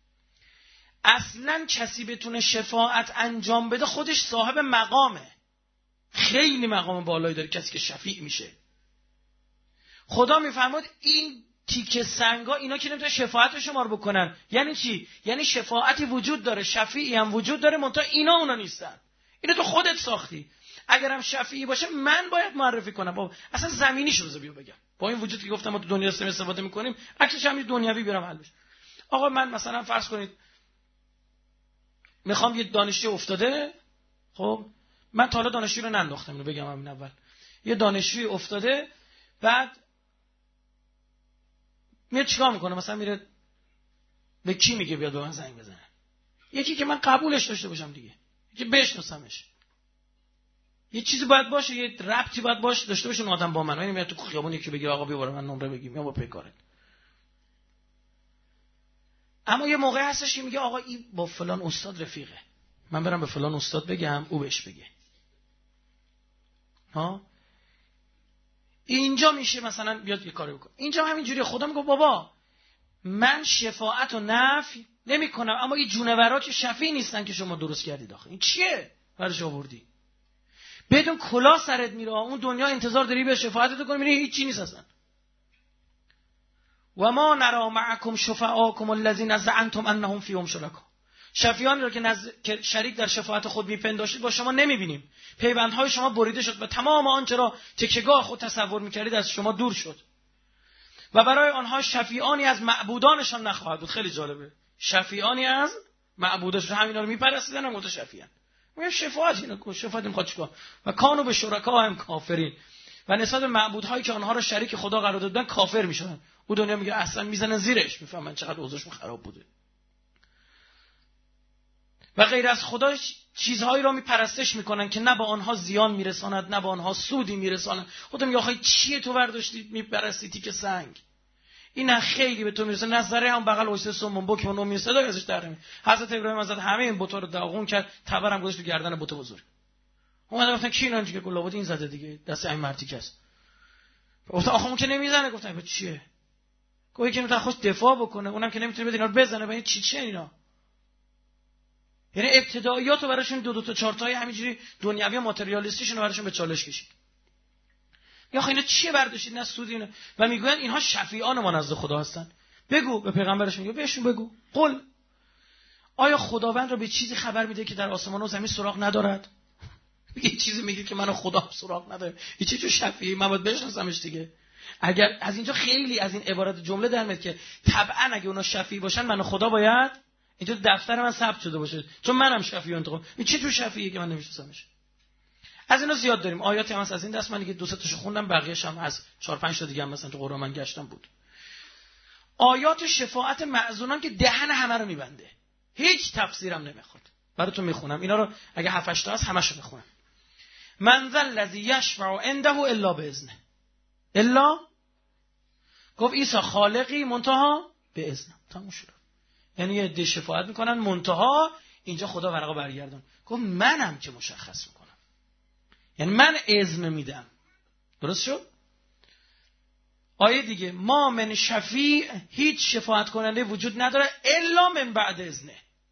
اصلا کسی بتونه شفاعت انجام بده خودش صاحب مقامه، خیلی مقام بالایی داره کسی که شفیع میشه. خدا میفرماد این تیکه سنگا اینا که نمیتونه شفاعت شما رو بکنن. یعنی چی؟ یعنی شفاعتی وجود داره، شفیعی هم وجود داره، منتها اونا نیستن. اینو تو خودت ساختی. اگرم شفیعی باشه من باید معرفی کنم. بابا اصلا زمینیش رو بیو بگم. با این وجود که گفتم ما تو دنیا استفاده میکنیم، عکسش هم دنیوی بیارم حل بشه. آقا من مثلا فرض کنید میخوام یه دانشجو افتاده، خب من تا حالا دانشجو رو ننداختم، اینو بگم همین اول. یه دانشجوی افتاده، بعد میاد چیکار میکنه؟ مثلا میره به کی میگه بیاد به من زنگ بزنه؟ یکی که من قبولش داشته باشم دیگه، که بشناسمش. یه چیزی باید باشه، یه ربطی باید باشه داشته باشه اون آدم با من. میاد تو خیابون یکی بگه آقا بیا برام من نمره بگیم یا با پیکارت. اما یه موقع هستش که میگه آقا این با فلان استاد رفیقه، من برم به فلان استاد بگم او بهش بگه. ها اینجا میشه مثلا بیاد یه کاری بکنه. اینجا همینجوری خدا میگه بابا من شفاعت و نفی نمی کنم، اما این جونورا که شفیع نیستن که شما درست کردید. آخه این چیه برش آوردی؟ بدون کلا سرت میره اون دنیا، انتظار داری به شفاعتت کنی، میبینی هیچ چی نیست اصلا. و ما نرا معکم شفعاکم الذین زعمتم انهم فیهم شرکا. شفیعانی را که شریک در شفاعت خود میپنداشتید با شما نمیبینیم. پیوندهای شما بریده شد و تمام آنچه را تکیه‌گاه خود تصور میکردید از شما دور شد و برای آنها شفیعانی از معبودانشان نخواهد بود. خیلی جالبه، شفیعانی از معبودانشان، همینا رو میپرستیدن و متشفیعن. میگه شفاعت اینا کو شفاعت میخواد چیکار؟ و کانوا به شرکا هم کافرین. و نسبت به معبودهایی که آنها را شریک خدا قرار دادن کافر میشدن. او دنیا میگه اصلا میزنن زیرش، میفهمن چقدر اوضاعشون خراب بوده. و غیر از خدا چیزهایی را میپرستش میکنن که نه با آنها زیان میرساند نه با آنها سودی میرساند. خدا میگه آخه چیه تو برداشتی میپرستی تیک سنگ؟ این نه خیلی به تو میرسه، نه ذره هم بغل وایسه سومون بک و نمی صدا ازش در نمیاد. حضرت ابراهیم حضرت همه این بت‌ها رو داغون کرد، تبرم گذاشت تو گردن بت بزرگ. اومدن گفتن کی اینا دیگه؟ گلابود این زده دیگه، دست این مردی است. گفتن آخه اون که نمیزنه. گفتن به چیه؟ گویا که میتونه خوش دفاع بکنه، اونم که نمیتونه بده اینا رو بزنه. به این چی اینا؟ یعنی ابتداییات رو براشون دو تا چهار تای همینجوری دنیوی ماتریالیستیشون رو براشون به چالش کشید. یا آخه اینا چیه برداشتید؟ نه سود اینا. و میگوین اینها شفیعان ما نزد خدا هستن. بگو به پیغمبرش میگه بهشون بگو، قل آیا خداوند رو به چیزی خبر میده که در آسمان و زمین سراغ ندارد؟ میگه چیزی میگه که منو خدا سراغ نداره. این چه جو شفیعی؟ من باید بشناسمش دیگه. اگر از اینجا خیلی از این عبارت جمله در میاد که طبعا اگه اونا شفیعی باشن منو خدا باید اینجا دفتر من ثبت شده باشه، چون منم شفیعی انتخاب. این چه جو شفیعیه که من نمیشناسمش؟ از اینا زیاد داریم. آیاتی هم از این دست من دیگه دو سه تاشو خوندم، بقیه‌اش هم از 4 5 تا دیگه هم مثلا تو قرآن من گشتم بود. آیات شفاعت معزونان که دهن همه رو میبنده. هیچ تفسیرم نمیخواد. براتون میخونم. اینا رو اگه 7 8 تا هست همه‌شو میخونم. من ذا الذی یشفع عنده الا باذنه. الا گفت عیسی خالقی منتها به اذن. تموم شد. یعنی یه عده شفاعت میکنن منتها اینجا خدا ورقا برگردون. گفت منم که مشخص میکنم. یعنی من اذن میدم. درست شد؟ آیه دیگه ما من شفیع، هیچ شفاعت کننده وجود نداره الا من بعد اذنه.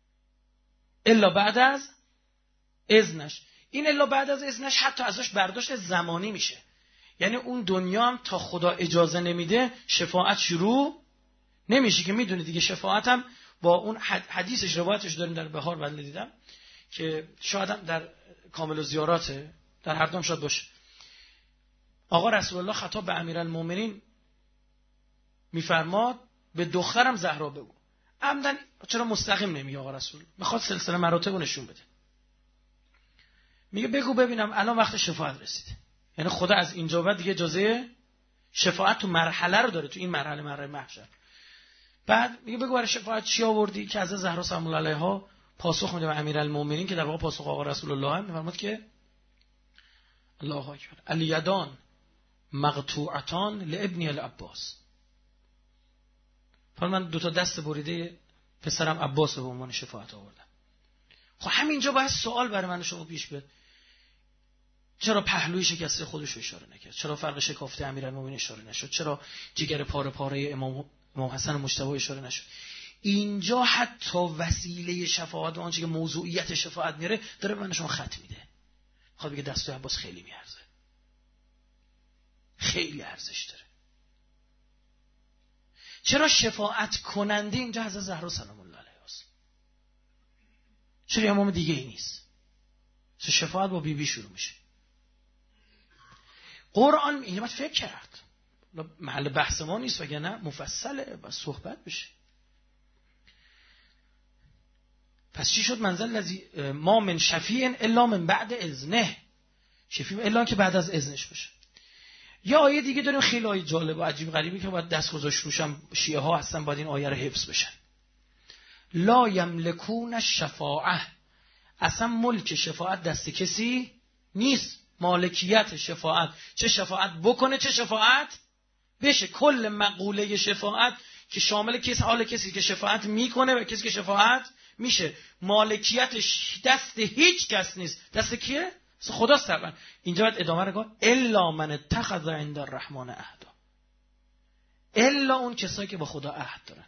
الا بعد از اذنش. این الا بعد از اذنش حتی ازش برداشت زمانی میشه. یعنی اون دنیا هم تا خدا اجازه نمیده شفاعت شروع نمیشه. که میدونی دیگه شفاعت هم با اون حدیثش روایتش داریم در بهار بله دیدم که شاید هم در کامل زیاراته، در هر دوم شاید باشه. آقا رسول الله خطاب به امیرالمومنین میفرماد به دخترم زهرا بگو. عمدن چرا مستقیم نمیگه آقا رسول؟ میخواد سلسله مراتب رو نشون بده. میگه بگو ببینم الان وقت شفاعت رسیده. یعنی خدا از اینجا بعد دیگه اجازه شفاعت تو مرحله رو داره، تو این مرحله محشر. بعد میگه بگو برای شفاعت چی آوردی؟ که از زهرا سلام الله علیها پاسخ میده به امیرالمومنین که در واقع پاسخ آقا رسول الله هم میفرماد که الله اکبر الیدان مقطوعتان لابن العباس. من 2 تا دست بریده پسرم عباس رو به عنوان شفاعت آوردم. خب همینجا باید سوال برای من شما پیش بیاد. چرا پهلوی شکسته خودش رو اشاره نکرد؟ چرا فرق شکافته امیرالمومنین اشاره نشد؟ چرا جگر پاره پاره امام حسن مجتبی اشاره نشد؟ اینجا حتی وسیله شفاعت و آنچه که موضوعیت شفاعت میاره داره من شما خط میده. خب بگه دست عباس خیلی میارزه، خیلی ارزش داره. چرا شفاعت کننده اینجا حضرت زهرا سلام الله علیها است؟ چرا امام دیگه ای نیست؟ چرا شفاعت با بیبی شروع میشه؟ قرآن اینو باید فکر کرد. محل بحث ما نیست وگرنه مفصله و صحبت بشه. پس چی شد؟ منزل لذی ما من شفیع الا من بعد اذنه. شفیع الا که بعد از اذنش باشه. یا آیه دیگه داریم خیلی آیه جالب و عجیب غریبی که باید دست گذاشت روشم شیعه ها هستن، باید این آیه رو حفظ بشن. لا یملکون الشفاعه. اصلا ملک شفاعت دست کسی نیست. مالکیت شفاعت، چه شفاعت بکنه چه شفاعت بشه. کل مقوله شفاعت که شامل کسی که شفاعت میکنه و کسی که شفاعت میشه، مالکیتش دست هیچ کس نیست. دست کیه؟ خداست طبعا. اینجا باید ادامه رو گفت الا من اتخذ عند الرحمن عهدا. الا اون کسایی که با خدا عهد دارن،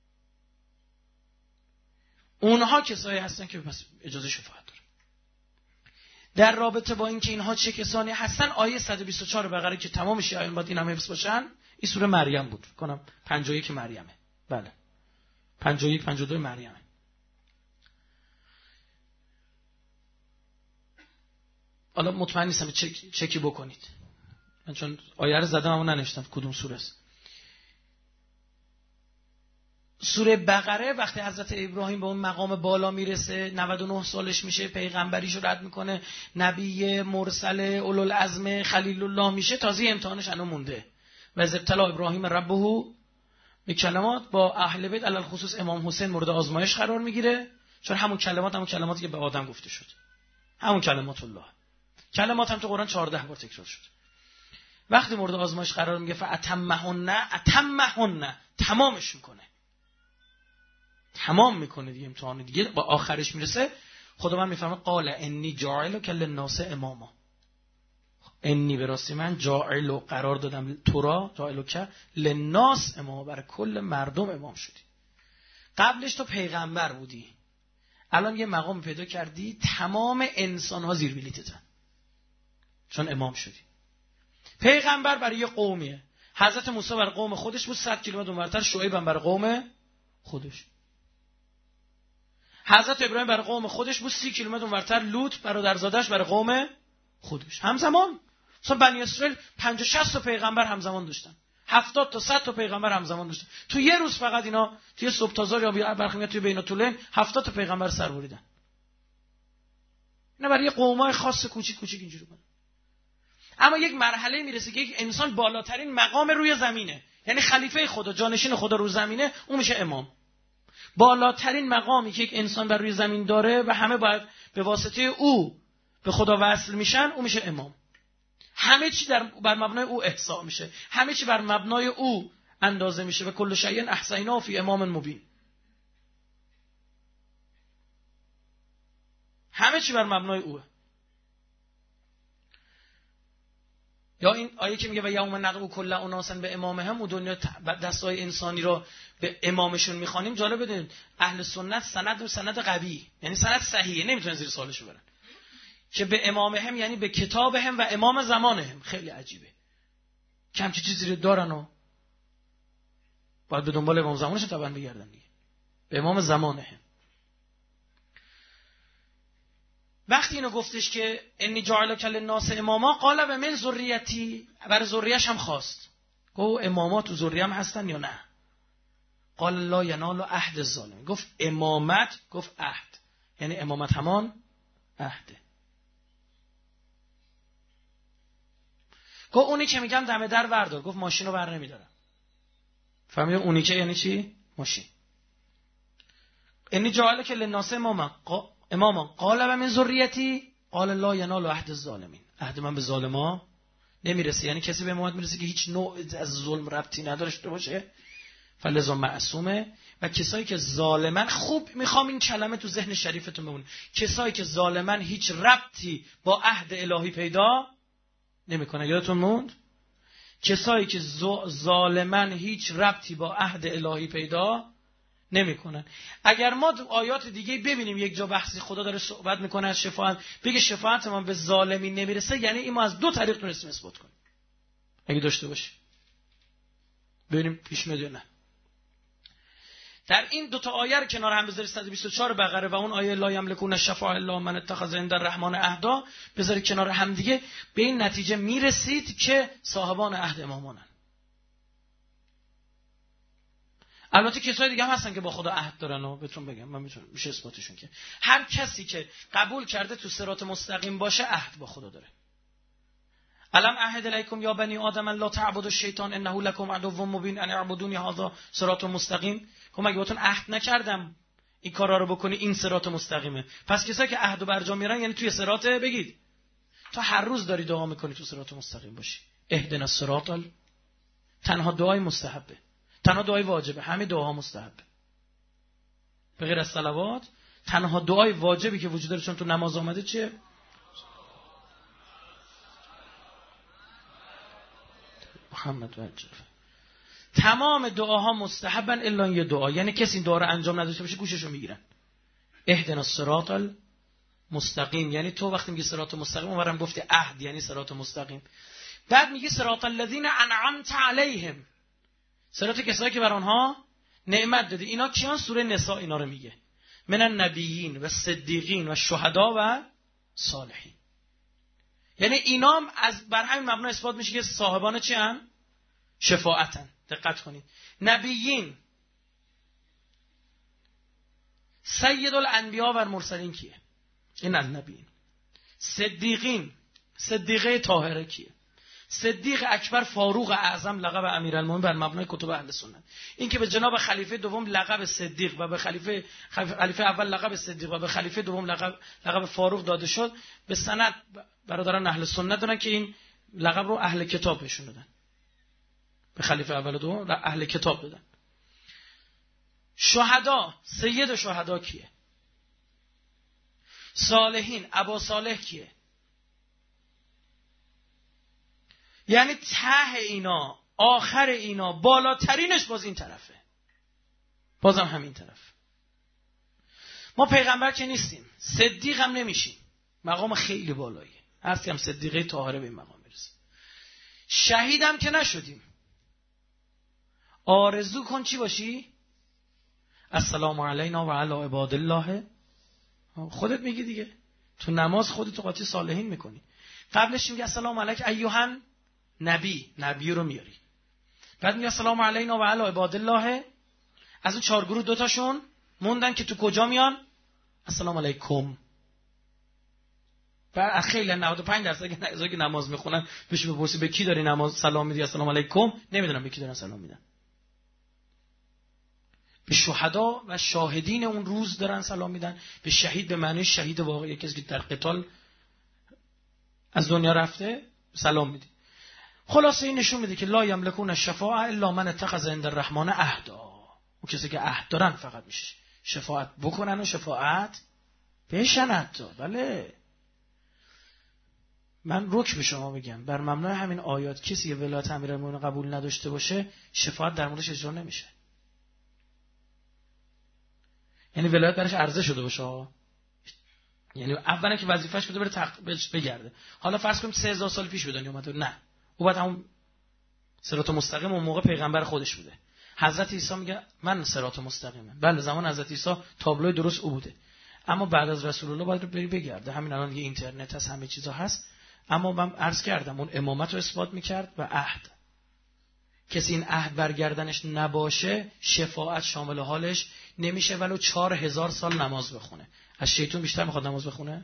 اونها کسایی هستن که پس اجازه شفاعت دارن. در رابطه با اینکه اینها چه کسانی هستن، آیه 124 بقره که تمام شیعیان باید این هم حفظ باشن، این سوره مریم بود کنم 51 مریمه. بله 51 52 مریمه. حالا مطمئن نیستم چکی بکنید، من چون آیه رو زدم اما ننوشتم کدوم سوره است. سوره بقره وقتی حضرت ابراهیم به اون مقام بالا میرسه، 99 سالش میشه، پیغمبریشو رد میکنه، نبی مرسل اولوالعزم خلیل الله میشه، تازه امتحانش هنوز مونده. و از ابتلا ابراهیم ربه به کلمات، با اهل بیت علل خصوص امام حسین مورد آزمایش قرار میگیره، چون همون کلماتی که به آدم گفته شد، همون کلمات الله. کلمات هم تو قرآن 14 بار تکرار شد. وقتی مورد آزمایش قرار میگه اتمهن تمامش میکنه، تمام میکنه دیگه، امتحان دیگه با آخرش میرسه. خدا من میفهمه قال انی جاعلک للناس اماما، انی به راستی من جاعل قرار دادم تو را، جاعلک للناس اماما، برای کل مردم امام شدی. قبلش تو پیغمبر بودی، الان یه مقام پیدا کردی تمام انسان ها زیر بلیتتن، چون امام شدی. پیغمبر برای یه قومیه، حضرت موسی برای قوم خودش بود 100 کیلومتر اونورتر، شعیب هم برای قوم خودش، حضرت ابراهیم برای قوم خودش بود 30 کیلومتر اونورتر، لوط برادرزادش برای قوم خودش. همزمان مثلا بنی اسرائیل 50 60 تا پیغمبر همزمان داشتن، 70 تا 100 تا پیغمبر همزمان داشتن. تو یه روز فقط اینا توی صبح تازار یا برخلاف توی بین‌الطولین 70 تا پیغمبر سر بریدن. اینا برای یه قومای خاص کوچیک اینجوری بود. اما یک مرحله میرسه که یک انسان بالاترین مقام روی زمینه، یعنی خلیفه خدا، جانشین خدا روی زمینه، اون میشه امام. بالاترین مقامی که یک انسان بر روی زمین داره و همه باید به واسطه او به خدا وصل میشن، اون میشه امام. همه چی بر مبنای او احصا میشه، همه چی بر مبنای او اندازه میشه. و کل شیء احصیناه فی امام مبین، همه چی بر مبنای اوه. یا این آیه که میگه و یوم ندعو کل اناس به امامهم، و دنیا دستای انسانی رو به امامشون میخوانیم. جالب بدونید اهل سنت سند قوی، یعنی سند صحیحه، نمیتونن زیر سوالشو برن، که به امامهم یعنی به کتابهم و امام زمانهم. خیلی عجیبه که همچین چیزی رو دارن و باید به دنبال امام زمانشون طبعا بگردن دیگه، به امام زمانهم. وقتی اینو گفتش که انی جاعلک للناس اماما، قال و من ذریتی، برای ذریه‌اش هم خواست، گفت امامات تو ذریه‌ام هستن یا نه؟ قال لا ینال عهد الظالم، گفت امامت، گفت عهد، یعنی امامت همان عهده. گفت اونی که میگم دم در بردار، گفت ماشینو بر نمیدارم. فهمیدی اونی که یعنی چی؟ ماشین. انی جاعلک للناس اماما قال و من ذریتی، قال لا ینال عهد الظالمین، عهد من به ظالما نمیرسه. یعنی کسی به امامت میرسه که هیچ نوع از ظلم ربطی نداشته باشه، فلذا معصومه. و کسایی که ظالمن، خوب میخوام این کلمه تو ذهن شریفتون بمونه، کسایی که ظالمن هیچ ربطی با عهد الهی پیدا نمیکنه. یادتون موند؟ کسایی که ظالمن هیچ ربطی با عهد الهی پیدا نمیکنن. اگر ما تو آیات دیگه ببینیم یک جا بحثی خدا داره صحبت میکنه از شفاعت، بگه شفاعت من به ظالمین نمیرسه، یعنی این ما از دو طریق تونستیم اثبات کنیم. اگه داشته باشه ببینیم پیش میاد یا نه. در این دو تا آیه رو کنار هم بذارید، 124 بقره و اون آیه لا یملکون الشفاعة الا من اتخذ عند الرحمن عهدا، بذارید کنار هم دیگه، به این نتیجه میرسید که صاحبان عهد امامانن. البته کسای دیگه هم هستن که با خدا عهد دارن و بهتون بگم من میشه اثباتشون که هر کسی که قبول کرده تو صراط مستقیم باشه عهد با خدا داره. الم عهد الیکم یا بنی آدم لا تعبدوا الشیطان انه لکم عدو مبین ان اعبدونی هذا صراط مستقیم. خب مگه باتون عهد نکردم این کارا رو بکنی؟ این صراط مستقیمه. پس کسایی که عهد رو برجا میارن یعنی توی صراط، بگید تو هر روز داری دعا میکنی تو صراط مستقیم باشی. اهدنا الصراط، تنها دعای مستحبه، تنها دعای واجبه، همه دعاها مستحبه به غیر از صلوات. تنها دعای واجبی که وجود داره چون تو نماز آمده چیه؟ محمد و اجر. تمام دعاها مستحبن الا یه دعا، یعنی کسی این دعا رو انجام نداشته باشه گوششو میگیرن. اهدنا الصراط المستقیم، یعنی تو وقتی میگی صراط مستقیم اونورم گفتی عهد یعنی صراط مستقیم. بعد میگی صراط الذین انعمت علیهم، صراط کسایی که بر آنها نعمت دادی. اینا کیان؟ سوره نساء اینا رو میگه، من النبیین و صدیقین و شهدا و صالحین. یعنی اینا از بر همین مبنا اثبات میشه که صاحبان چی ان؟ شفاعتن. دقت کنید، نبیین سید الانبیا و المرسلین کیه؟ این النبیین. صدیقین، صدیقه طاهره کیه؟ صدیق اکبر فاروق اعظم لقب امیرالمومنین بر مبنای کتب اهل سنت. این که به جناب خلیفه دوم لقب صدیق و به خلیفه اول لقب صدیق و به خلیفه دوم لقب فاروق داده شد، به سند برادران اهل سنت دارن که این لقب رو اهل کتاب بهشون دادن. به خلیفه اول و دوم اهل کتاب دادن. شهدا، سید شهدا کیه؟ صالحین، ابا صالح کیه؟ یعنی ته اینا، آخر اینا، بالاترینش باز این طرفه، بازم همین طرف. ما پیغمبر که نیستیم، صدیق هم نمیشیم، مقام خیلی بالاییه. هرچی هم صدیقه طاهره به این مقام برسیم. شهید هم که نشدیم. آرزو کن چی باشی؟ السلام علینا و علی عباد الله. خودت میگی دیگه، تو نماز خودت قاطی صالحین میکنی. قبلش میگه السلام علیک ایها نبی رو میاری. بعد میگه السلام علینا و علی عباد الله. از اون 4 گروه 2 تاشون موندن که تو کجا میان؟ السلام علیکم. بعد خیلی 95% که نماز میخونن بهش بپرسی به کی داری نماز سلام میدی السلام علیکم، نمیدونم به کی دارن سلام میدن. به شهدا و شاهدین اون روز دارن سلام میدن. به شهید به معنی شهید واقعی، کسی که در قتال از دنیا رفته سلام میدی. خلاصه این نشون میده که لا یملکون الشفاعه الا من اتخذ عند الرحمن عهدا. اون کسی که عهد دارن فقط میشه شفاعت بکنن و شفاعت بشن حتی. بله، من رک به شما بگم، بر مبنای همین آیات کسی ولایت امیرالمومنین قبول نداشته باشه شفاعت در موردش اجرا نمیشه. یعنی ولایت برش عرضه شده باشه، یعنی اولا که وظیفه‌اش بوده بره بگرده. حالا فرض کنیم 3000 سال پیش به دنیا اومده، نه، او بعد همون صراط مستقیم اون موقع پیغمبر خودش بوده. حضرت عیسی میگه من صراط مستقیمم. بله، زمان حضرت عیسی تابلوی درست او بوده، اما بعد از رسول الله باید بری بگرده. همین الان دیگه اینترنت هست، همه چیزا هست. اما من عرض کردم اون امامت رو اثبات میکرد و عهد. کسی این عهد برگردنش نباشه شفاعت شامل حالش نمیشه، ولو 4000 سال نماز بخونه. از شیطان بیشتر میخواد نماز بخونه؟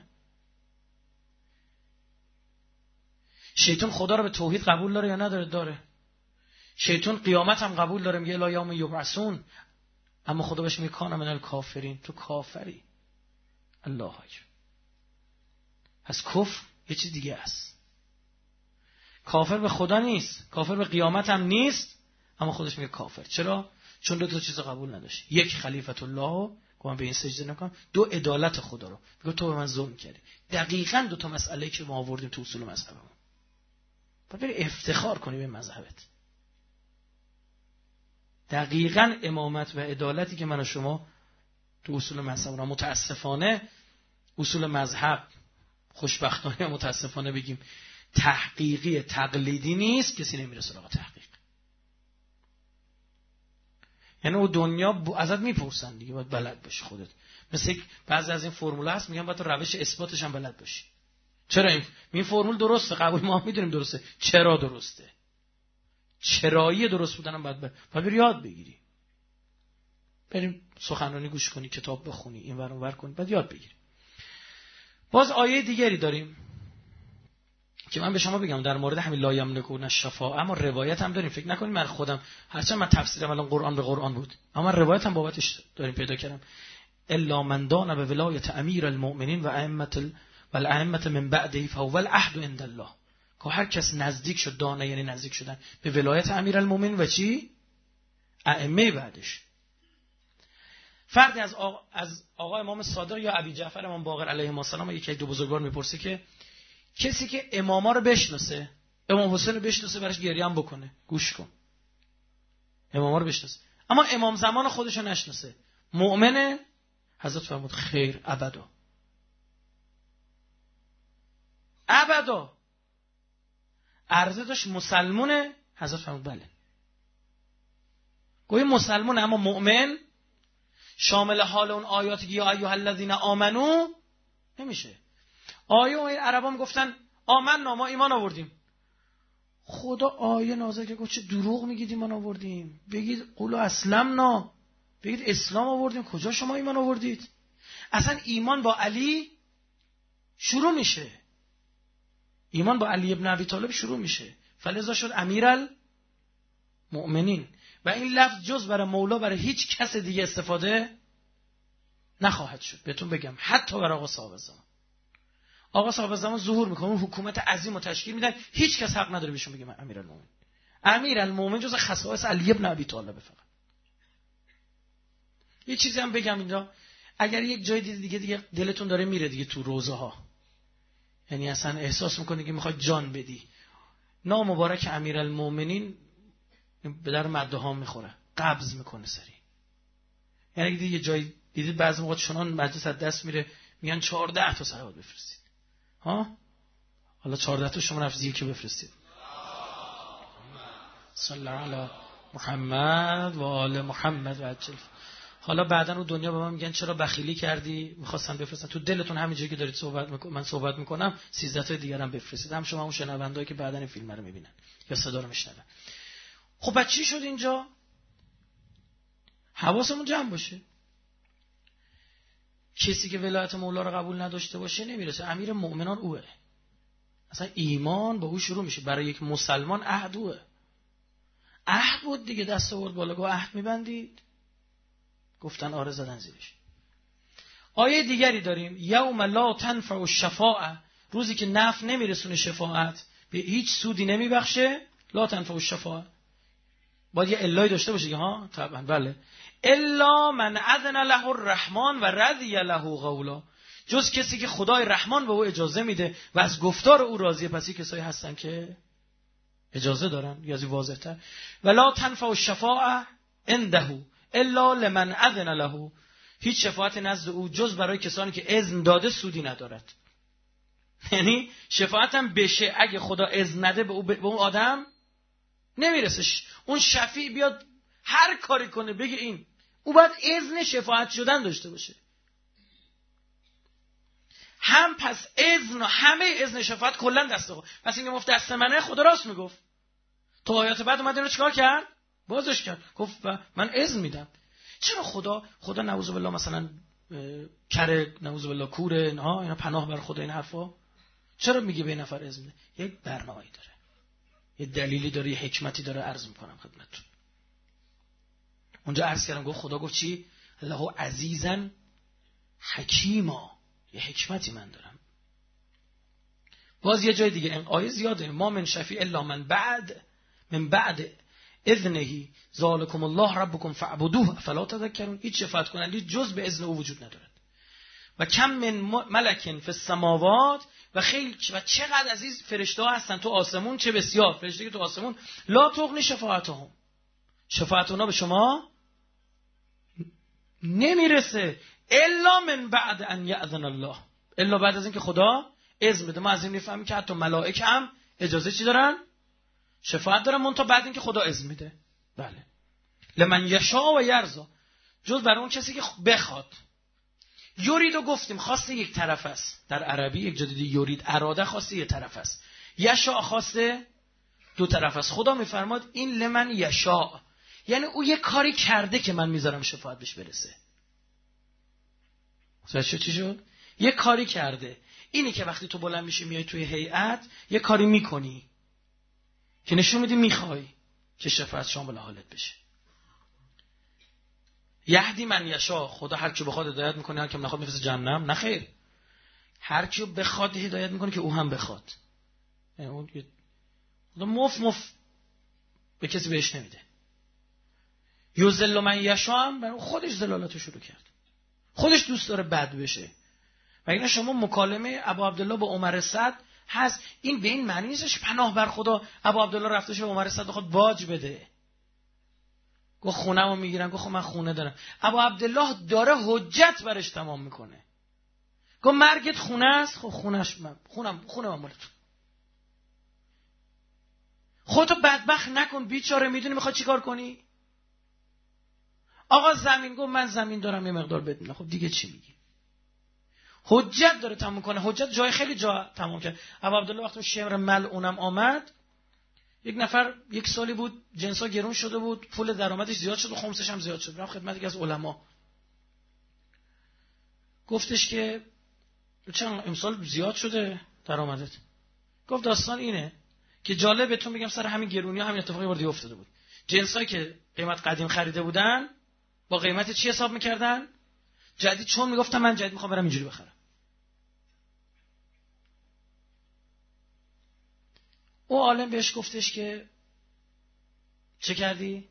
شیطان خدا رو به توحید قبول داره یا نداره؟ داره. شیطان قیامت هم قبول داره، میگه الی یوم یبعثون، اما خدا بهش میگه کان من الکافرین، تو کافری. الله اکبر. از کفر یه چیز دیگه است. کافر به خدا نیست، کافر به قیامت هم نیست، اما خودش میگه کافر. چرا؟ چون 2 چیز قبول نداشت. 1 خلیفت الله که من به این سجده نکنم، 2 عدالت خدا رو. میگه تو به من ظلم کردی. دقیقاً 2 مسئله که ما آوردیم تو اصول مذهبمون. باید بری افتخار کنی به مذهبت. دقیقاً امامت و عدالتی که من و شما تو اصول مذهب را، متاسفانه اصول مذهب خوشبختانه متاسفانه بگیم تحقیقی تقلیدی نیست، کسی نمیره سراغ تحقیق. یعنی او دنیا ازت میپرسن دیگه، باید بلد باشی خودت. مثل بعضی از این فرمول هست میگن باید روش اثباتش هم بلد باشی. چرا این فرمول درسته، قبول ما میدونیم درسته، چرا درسته؟ چرایی درست بودن هم باید بری یاد بگیری. بریم سخنرانی گوش کنی، کتاب بخونی، این ور اون ور کنی، بعد یاد بگیری. باز آیه دیگری داریم که من به شما بگم در مورد همین لا یملکون الشفاعه، اما روایت هم داریم. فکر نکنید من خودم، هرچند من تفسیرم الان قرآن به قرآن بود، اما من روایت هم بابتش داریم پیدا کردم. الا من دان به ولایت امیر المؤمنین و ائمه من بعده فهو العهد عند الله. که هر کس نزدیک شد، دانه یعنی نزدیک شدن به ولایت امیرالمومنین و چی؟ ائمه بعدش. فردی از آقا امام صادق یا ابی جعفر امام باقر علیه السلام، یکی از 2 بزرگوار میپرسه که کسی که اماما رو بشناسه، امام حسین رو بشناسه، براش گریه هم بکنه. گوش کن، اماما رو بشناسه اما امام زمان خودش رو نشناسه، مؤمنه؟ حضرت فرمود خیر، ابدا. عرضه داشت مسلمونه؟ حضرت فرمود بله. گویا مسلمونه اما مؤمن شامل حال اون آیاتی که یا ایها الذین آمنو نمیشه. آیه عربا میگفتن آمنا، ما ایمان آوردیم. خدا آیه نازل که گفت چه دروغ میگید ایمان آوردیم؟ بگید قولوا اسلمنا، بگید اسلام آوردیم. کجا شما ایمان آوردید؟ اصلا ایمان با علی شروع میشه. ایمان با علی ابن ابی طالب شروع میشه. فلذا شد امیرالمؤمنین. و این لفظ جز برای مولا برای هیچ کس دیگه استفاده نخواهد شد. بهتون بگم حتی برای آقا صاحب الزمان. آقا صاحب الزمان ظهور میکنه، اون حکومت عظیم رو تشکیل میدن، هیچ کس حق نداره بهشون بگه امیرالمؤمنین. امیرالمؤمنین جز خصائص علی ابن ابی طالب فقط. یه چیزی هم بگم اینجا، اگر یک جای دیگه دلتون داره میره دیگه تو روزه ها، یعنی اصلا احساس میکنی که میخوای جان بدی، نام مبارک امیرالمؤمنین به در مده ها میخوره، قبض میکنه سری. یعنی اگه یه جای دیدید بعضی موقع چنان مجلس از دست میره میگن 14 تا صلوات بفرستید. ها حالا 14 تا شما نفس یکی بفرستید. صلی الله علی محمد و آل محمد و عجل. حالا بعداً رو دنیا به من میگن چرا بخیلی کردی، می‌خواستن بفرستن تو دلتون همینجوری که دارید من صحبت میکنم 13 تا دیگه هم بفرستید، هم شما اون شنوندهایی که بعداً این فیلم رو میبینن یا صدا رو میشنون. خب بعد چی شد اینجا؟ حواسمون جمع باشه. کسی که ولایت مولا رو قبول نداشته باشه نمیرسه. امیر مؤمنان اوه. اصلا ایمان با او شروع میشه. برای یک مسلمان عهد اوه. عهد بود دیگه، دست آورد بالا گفت عهد میبندید؟ گفتن آره، زدن زیرش. آیه دیگری داریم، یوم لا تنفع الشفاعه، روزی که نفع نمیرسونه شفاعت، به هیچ سودی نمیبخشه. لا تنفع الشفاعه باید یه الهی داشته باشه که ها طبعا بله، الا من اذن له الرحمن و رضی له قولا، جز کسی که خدای رحمان به او اجازه میده و از گفتار او راضیه. پس کسایی هستن که اجازه دارن، یا از واضح تر، ولا تنفع الشفاعه عنده الا لمن اذن له، هیچ شفاعت نزد او جز برای کسانی که اذن داده سودی ندارد. یعنی شفاعت هم بشه اگه خدا اذن نده به اون آدم نمیرسه. اون شفیع بیاد هر کاری کنه بگه این، او باید اذن شفاعت شدن داشته باشه. هم پس اذن و همه اذن شفاعت کلا دست خدا. پس این گفت دست منه، خدا راست میگفت. تو آیات بعد اومد اینو چیکار کرد؟ بازش کرد، گفت من اذن میدم. چرا خدا نعوذ بالله مثلا کره، نعوذ بالله کوره، اینا پناه بر خدا، این حرفا چرا میگه به نفر اذن میده؟ یک برنامه‌ای داره، یه دلیلی داره، یه حکمتی داره. عرض میکنم خدمتتون. اونجا عرض کردم گفت خدا گفت چی؟ الله عزیزا حکیما، یه حکمتی من دارم. باز یه جای دیگه این آیه زیاده، ما من شفیع الا من بعد اذنه ذالکم الله ربکم فاعبدوه فلا تذکرون، هیچ شفاعت کننده جز به اذن او وجود ندارد. و کم من ملک فی السماوات، و خیلی و چقدر عزیز فرشته ها هستن تو آسمون، چه بسیار فرشته که تو آسمون، لا تغنی شفاعتهم، شفاعت اونا به شما نمیرسه، الا من بعد ان یأذن الله، الا بعد از اینکه خدا اذن بده. ما از این میفهمیم که حتی ملائکه هم اجازه چی دارن؟ شفاعت دارن، منتها بعد اینکه خدا اذن میده. بله، لمن یشاء و یرضا، جز برای اون کسی که بخواد. یورید رو گفتیم خواست یک طرف است، در عربی یک جدیدی یورید اراده خواست یک طرف است، یشاء خواست دو طرف است. خدا میفرماد این لمن یشاء، یعنی او یک کاری کرده که من میذارم شفاعت بهش برسه. چی شد؟ یک کاری کرده. اینی که وقتی تو بلند میشی میای توی هیئت یک کاری میکنی که نشون میدی میخوای که شفاعت شامل حالت بشه. یهدی من یشاء، خدا هر کی بخواد هدایت میکنه، هر کی نخواد میفرسته جهنم. نه خیر، هر کی بخواد هدایت میکنه که او هم بخواد. یعنی اون خدا مف به کسی بهش نمیده. یذل من یشاء هم برای خودش ذلالتو شروع کرد، خودش دوست داره بد بشه. و اینا شما مکالمه ابو عبدالله با عمر صد هست، این به این معنی نیستش پناه بر خدا. ابو عبدالله رفته شه عمر صد بخواد باج بده، گفت خونه‌مو میگیرن، گفت من خونه دارم. ابو عبدالله داره حجت برش تمام میکنه، گفت مرگت خونه است، خب خونش من، خونه من مال تو. خودتو بدبخت نکن بیچاره، میدونی میخواد چیکار کنی؟ آقا زمین، گفت من زمین دارم یه مقدار بدونم. خب دیگه چی میگی؟ حجت داره تمام کنه. حجت جای خیلی جا تمام کرد. ابو عبدالله وقتی شمر ملعونم آمد، یک نفر یک سالی بود جنسا گرون شده بود، پول درآمدش زیاد شد و خمسش هم زیاد شد، رفت خدمت یکی از علما. گفتش که چند امسال زیاد شده درآمدت؟ گفت داستان اینه که جالب بهتون بگم سر همین گرونی ها همین اتفاقی وارد افتاده بود. جنسایی که قیمت قدیم خریده بودن با قیمت چی حساب میکردن؟ جدید. چون میگفتم من جدید میخوام برم اینجوری بخرم. او عالم بهش گفتش که چه کردی؟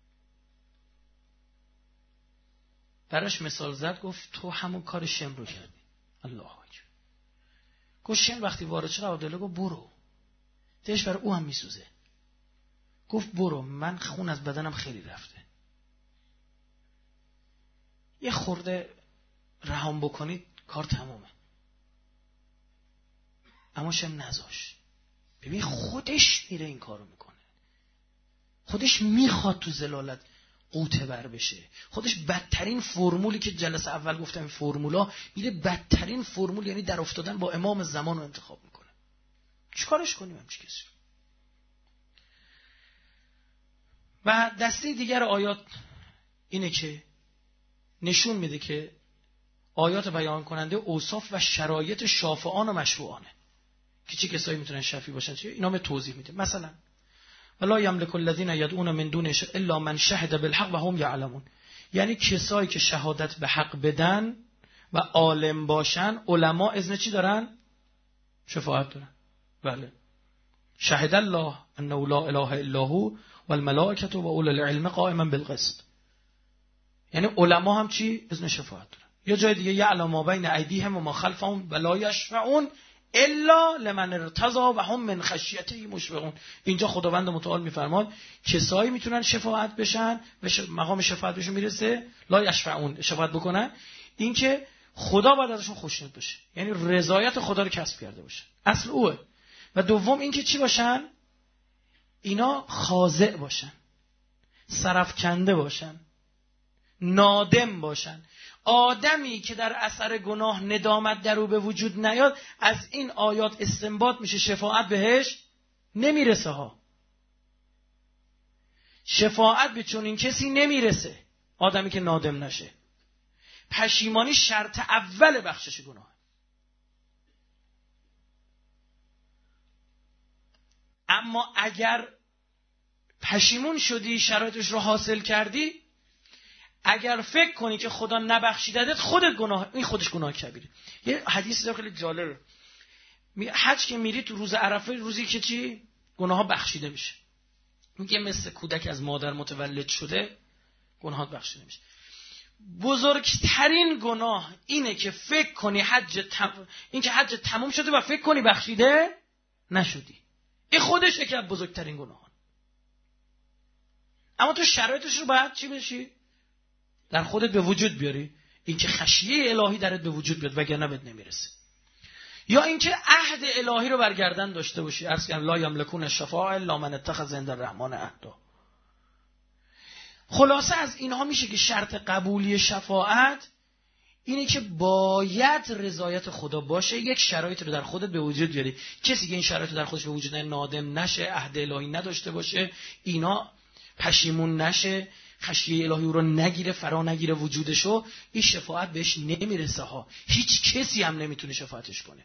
براش مثال زد، گفت تو همون کار شم رو کردی. الله اکبر. گفت شم وقتی وارد شد عبدالله گفت برو. دلش برای او هم میسوزه. گفت برو، من خون از بدنم خیلی رفته. یه خورده رهام بکنید کار تمومه. اما شم نذاش. ببین خودش میره این کارو میکنه. خودش میخواد تو ذلالت قوطه بر بشه. خودش بدترین فرمولی که جلسه اول گفتم این فرمولا میره بدترین فرمول، یعنی در افتادن با امام زمان رو انتخاب میکنه. چیکارش کنیم همچی کسی؟ و دسته دیگر آیات اینه که نشون میده که آیات بیان کننده اوصاف و شرایط شافعان و مشروعانه که چه کسایی میتونن شفیع باشن. اینا به توضیح میده. مثلا ولا یملک الذین یدعون من دونه الا من شهد بالحق و هم یعلمون، یعنی کسایی که شهادت به حق بدن و عالم باشن. علما اذن چی دارن؟ شفاعت دارن. بله. شهد الله انه لا اله الا هو والملائکه و اولو العلم قائما بالقسط. یعنی علما هم چی؟ اذن شفاعت دارن. یا جای دیگه یعلم ما بین ایدیهم و ما خلفهم ولا یشفعون الا لمن ارتضی و هم من خشیته مشفقون. اینجا خداوند متعال میفرماد کسایی میتونن شفاعت بشن، به مقام شفاعت بهشون میرسه لا یشفعون، شفاعت بکنن، این که خدا باید ازشون خوشنود باشه، یعنی رضایت خدا رو کسب کرده باشه. اصل اوه. و دوم این که چی باشن؟ اینا خاضع باشن، سرفکنده باشن، نادم باشن. آدمی که در اثر گناه ندامت در او به وجود نیاد، از این آیات استنباط میشه شفاعت بهش نمیرسه ها. شفاعت به چون این کسی نمیرسه، آدمی که نادم نشه. پشیمانی شرط اول بخشش گناه. اما اگر پشیمون شدی، شرایطش رو حاصل کردی، اگر فکر کنی که خدا نبخشیدت، خودت گناه، این خودش گناه کبیره. یه حدیث داره خیلی جالبه. حج که میری تو روز عرفه، روزی که چی؟ گناه‌ها بخشیده میشه. میگه مثل کودک از مادر متولد شده، گناهات بخشیده میشه. بزرگترین گناه اینه که فکر کنی این که حج تموم شده و فکر کنی بخشیده نشدی. این خودش یکی از بزرگترین گناهان. اما تو شرایطش رو باید چی بشی؟ در خودت به وجود بیاری. این که خشیه الهی درت به وجود بیاد، وگرنه بهت نمیرسه. یا اینکه عهد الهی رو برگردن داشته باشی. عرض کردم لا یملکون الشفاعة الا من اتخذ عند الرحمن عهدا. خلاصه از اینها میشه که شرط قبولی شفاعت اینه که باید رضایت خدا باشه. یک شرایط رو در خودت به وجود بیاری. کسی که این شرایط رو در خودش به وجود نیاره، نادم نشه، عهد الهی نداشته باشه، اینا پشیمون نشه، خشیه الهی رو نگیره، فرا نگیره وجودشو، این شفاعت بهش نمیرسه ها. هیچ کسی هم نمیتونه شفاعتش کنه.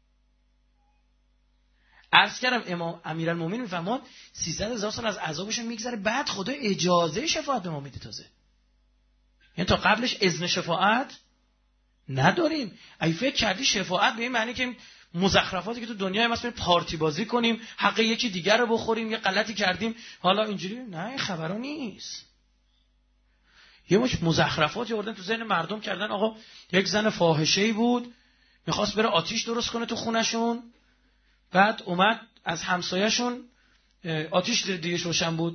عرض کردم امام امیرالمومنین میفرماد 300,000 سال از عذابشون میگذره، بعد خدا اجازه شفاعت به ما میده تازه. یعنی تا قبلش اذن شفاعت نداریم. اگه فکر کردی شفاعت به این معنی که مزخرفاتی که تو دنیا هم مثلا پارتی بازی کنیم، حق یکی دیگر رو بخوریم، یه غلطی کردیم حالا اینجوری، نه این خبرا نیست. یه مش مزخرفاتی آوردن تو ذهن مردم کردن. آقا یک زن فاحشه‌ای بود، میخواست بره آتیش درست کنه تو خونشون، بعد اومد از همسایه‌شون آتیش دیگه روشن بود،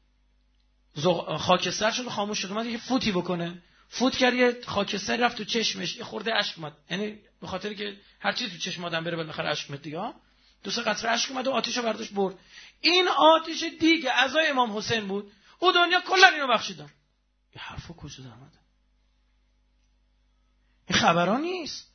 خاکستر شد، خاموش شد، اومد یه فوتی بکنه، فوت کرد، یه خاکستر رفت تو چشمش، یه خورده اشک اومد. یعنی به خاطر که هر چیزی تو چشم آدم بره بالاخره اشک میاد دیگه. دو سه قطره اشک اومد و آتیشو برداشت برد. این آتیش دیگه عزای امام حسین بود. او دنیا کلا اینو بخشیدن. این حرفو کجا در اومده؟ این خبران نیست.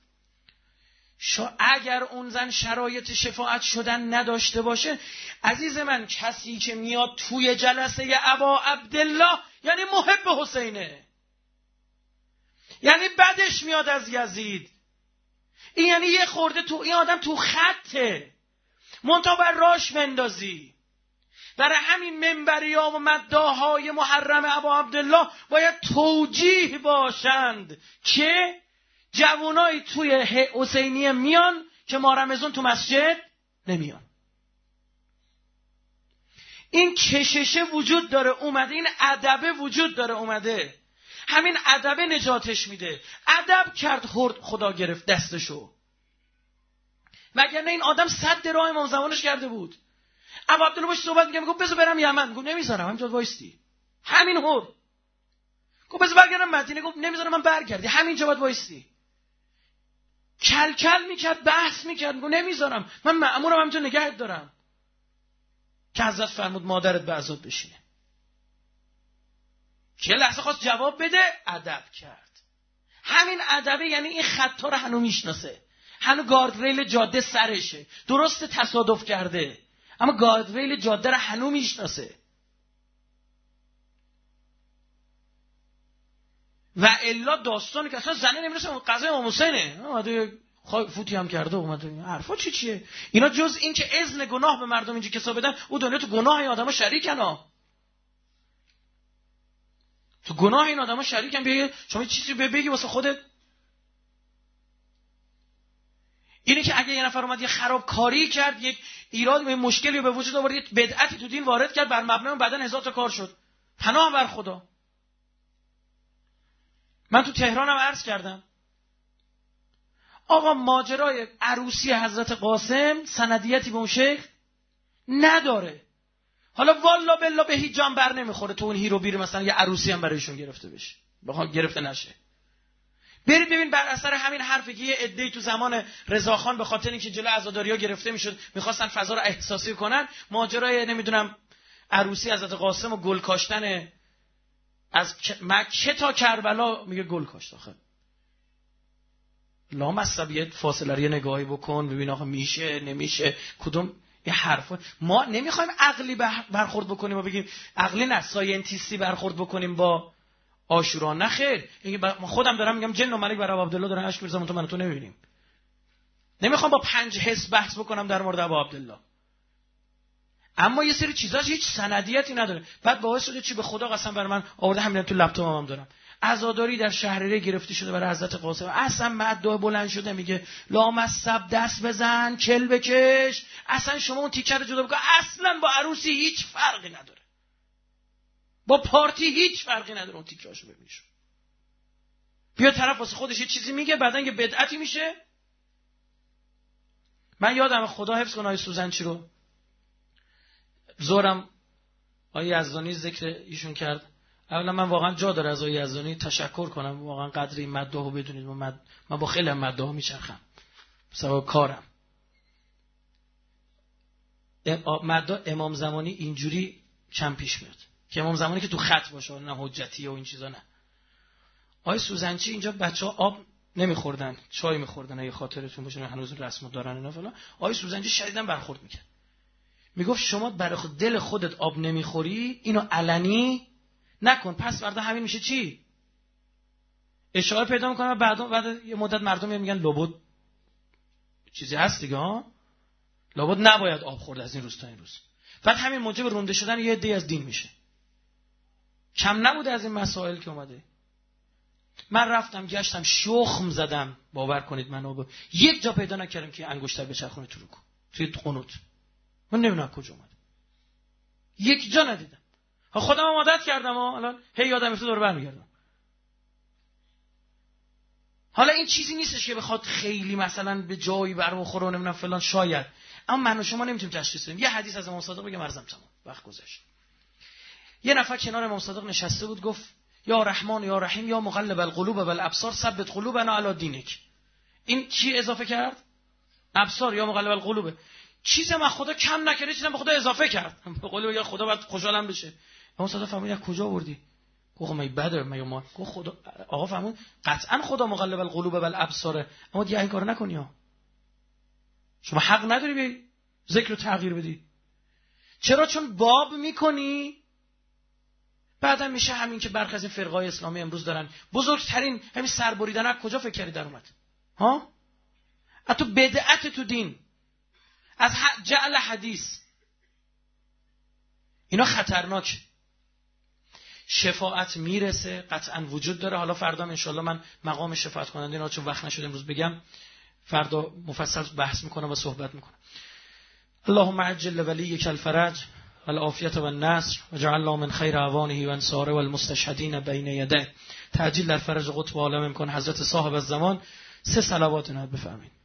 اگر اون زن شرایط شفاعت شدن نداشته باشه، عزیز من، کسی که میاد توی جلسه ابا عبدالله یعنی محب حسینه. یعنی بدش میاد از یزید. این یعنی یه خورده تو این آدم تو خطه، منتها بر راش بندازی. برای همین منبری‌ها و مداح‌های محرم ابا عبدالله باید توجیه باشند که جوانای توی حسینیه میان که ما رمضان تو مسجد نمیان. این کششه وجود داره اومده، این ادبه وجود داره اومده. همین ادبه نجاتش میده. ادب کرد خدا گرفت دستشو، وگرنه این آدم صد راه امام زمانش کرده بود. ابو عبدالله باش صحبت میگه، میگه بذار برم یمن، گفت نمیذارم، همینجا وایستی. همین هور گفت بذار برگردم مدینه، گفت نمیذارم من برگردی، همینجا باید وایستی. کل میکرد، بحث میکرد، گفت نمیذارم، من مأمورم همینجا نگهت دارم. که حضرت فرمود مادرت به عزاد بشینه. که لحظه خواست جواب بده، ادب کرد. همین ادبه، یعنی این خطا رو هنو میشناسه، هنو گاردریل جاده سرشه، درست تصادف کرده اما گاردریل جاده رو هنو میشناسه. و الا داستانی که اصلا زنه نمیرسه قضای امام حسینه، اومده فوتی هم کرده اومده حرفا چیه اینا، جز این که اذن گناه به مردم اینجا کسا بدن، او دنیا تو گناه این آدما شریکن ها، تو گناه این آدما شریکن. بیا شما چیزی بگی واسه خودت. اینه که اگه یه نفر اومد یه خرابکاری کرد، یک ایراد و مشکلی به وجود آورد، یک بدعتی تو دین وارد کرد، بر مبنای اون بعدن 1000 تا کار شد. پناه بر خدا. من تو تهرانم عرض کردم آقا ماجرای عروسی حضرت قاسم سندیتی به اون شیخ نداره. حالا والا بالله به هیچ جان بر نمیخوره تو اون هیرو بیر مثلا یه عروسی هم برایشون گرفته بشه، بخوام گرفته نشه. برید ببین بر اثر همین حرفی که یه عده‌ای تو زمان رضاخان به خاطر اینکه جلوی عزاداری‌ها گرفته میشد میخواستن فضا رو احساسی کنن، ماجرای نمیدونم عروسی حضرت قاسم و گل کاشتن از مکه تا کربلا، میگه گل کاشت. آخه لامصبیت فاصله رو یه نگاهی بکن ببین آخه میشه نمیشه کدوم یه حرفا. ما نمیخوایم عقلی برخورد بکنیم و بگیم عقلی نه ساینتیستی برخورد بکنیم با عاشورا، نه خیر. من خودم دارم میگم جن و ملک برای عبدالله دارن اشک می‌ریزن، من تو نمیبینیم. نمیخوام با 5 حس بحث بکنم در مورد ابو عبدالله، اما یه سری چیزاش هیچ سندیتی نداره. بعد باعث شده چی به خدا قسم بر من آورده همین تو لپتاپم دارم، عزاداری در شهریه گرفته شده برای حضرت قاسم. اصلا مدعا بلند شده میگه لامصب دست بزن کل بکش، اصلا شما اون تیکر رو جدا بکن، اصلا با عروسی هیچ فرقی نداره، با پارتی هیچ فرقی نداره. اون تیکاشو ببینید بیا طرف واسه خودش یه چیزی میگه بعدن یه بدعتی میشه. من یادم خدا حفظ کنه آیه سوزنچی رو زورم آیه یزدانی ذکر ایشون کرد. اولا من واقعا جا داره از آیه یزدانی تشکر کنم، واقعا قدر این مداحو بدونید. من با خیلی مداح میچرخم بسبب کارم. مداح امام زمانی اینجوری کم پیش میاد که امام زمانی که تو خط باشه، نه حجتیه و این چیزا نه. آیه سوزنچی اینجا بچه‌ها آب نمیخوردن، چای میخوردن، اگه خاطرتون باشه هنوز رسم دارن اینا فلان. آیه سوزنچی شدیداً برخورد میکرد، میگفت شما برای دل خودت آب نمیخوری اینو علنی نکن، پس فردا همین میشه چی؟ اشاره پیدا میکنه. بعد یه مدت مردم میگن لابد چیزی هست دیگه ها، لابد نباید آب خورد از این روز تا این روز. بعد همین موجب رونده شدن یه عده از دین میشه. کم نبوده از این مسائل که اومده. من رفتم گشتم شخم زدم، باور کنید منو یک جا پیدا نکردم که انگشتر بچرخونه تو رکوع توی قنوت. من نمیدونم کجا اومد، یک جا ندیدم. خودم هم عادت کردم و الان هی یادم میفته دور برمیگردم. حالا این چیزی نیستش که بخواد خیلی مثلا به جایی برخوره و نمیدونم فلان، شاید، اما من و شما نمیتونیم تشخیص بدیم. یه حدیث از امام صادق بگم ارزم تمام وقت گذشت. یه نفر کنار امام صادق نشسته بود، گفت یا رحمان یا رحیم یا مقلب القلوب والابصار ثبت قلوبنا علی دینک. این چی اضافه کرد؟ ابصار یا مقلب القلوب. چیزی من خدا کم نکرده، چیزی به خدا اضافه کرد. به قول بگه خدا باید خوشحالم بشه. امام صادق فرمود از کجا آوردی؟ گفت من بده من ما. گفت خدا آقا فرمود قطعا خدا مقلب القلوب والابصار، اما دیگه این کارو نکنی ها. شما حق نداری به ذکر رو تغییر بدی. چرا؟ چون باب میکنی بعدم میشه همین که برخی از این فرقای اسلامی امروز دارن بزرگترین همین سربریدن از کجا فکر کردی در اومد؟ ها؟ از تو بدعت تو دین، از جعل حدیث. اینا خطرناک. شفاعت میرسه، قطعا وجود داره. حالا فردا انشالله من مقام شفاعت کننده اینا چون وقت نشد امروز بگم، فردا مفصل بحث میکنم و صحبت میکنم. اللهم عجل ولیک الفرج والعافیة والنصر وجعل الله من خیر اعوانه و انصاره والمستشهدین بین یدیه. تعجیل در فرج قطب عالم کن. حضرت صاحب الزمان 3 صلوات اینا بفرمایید.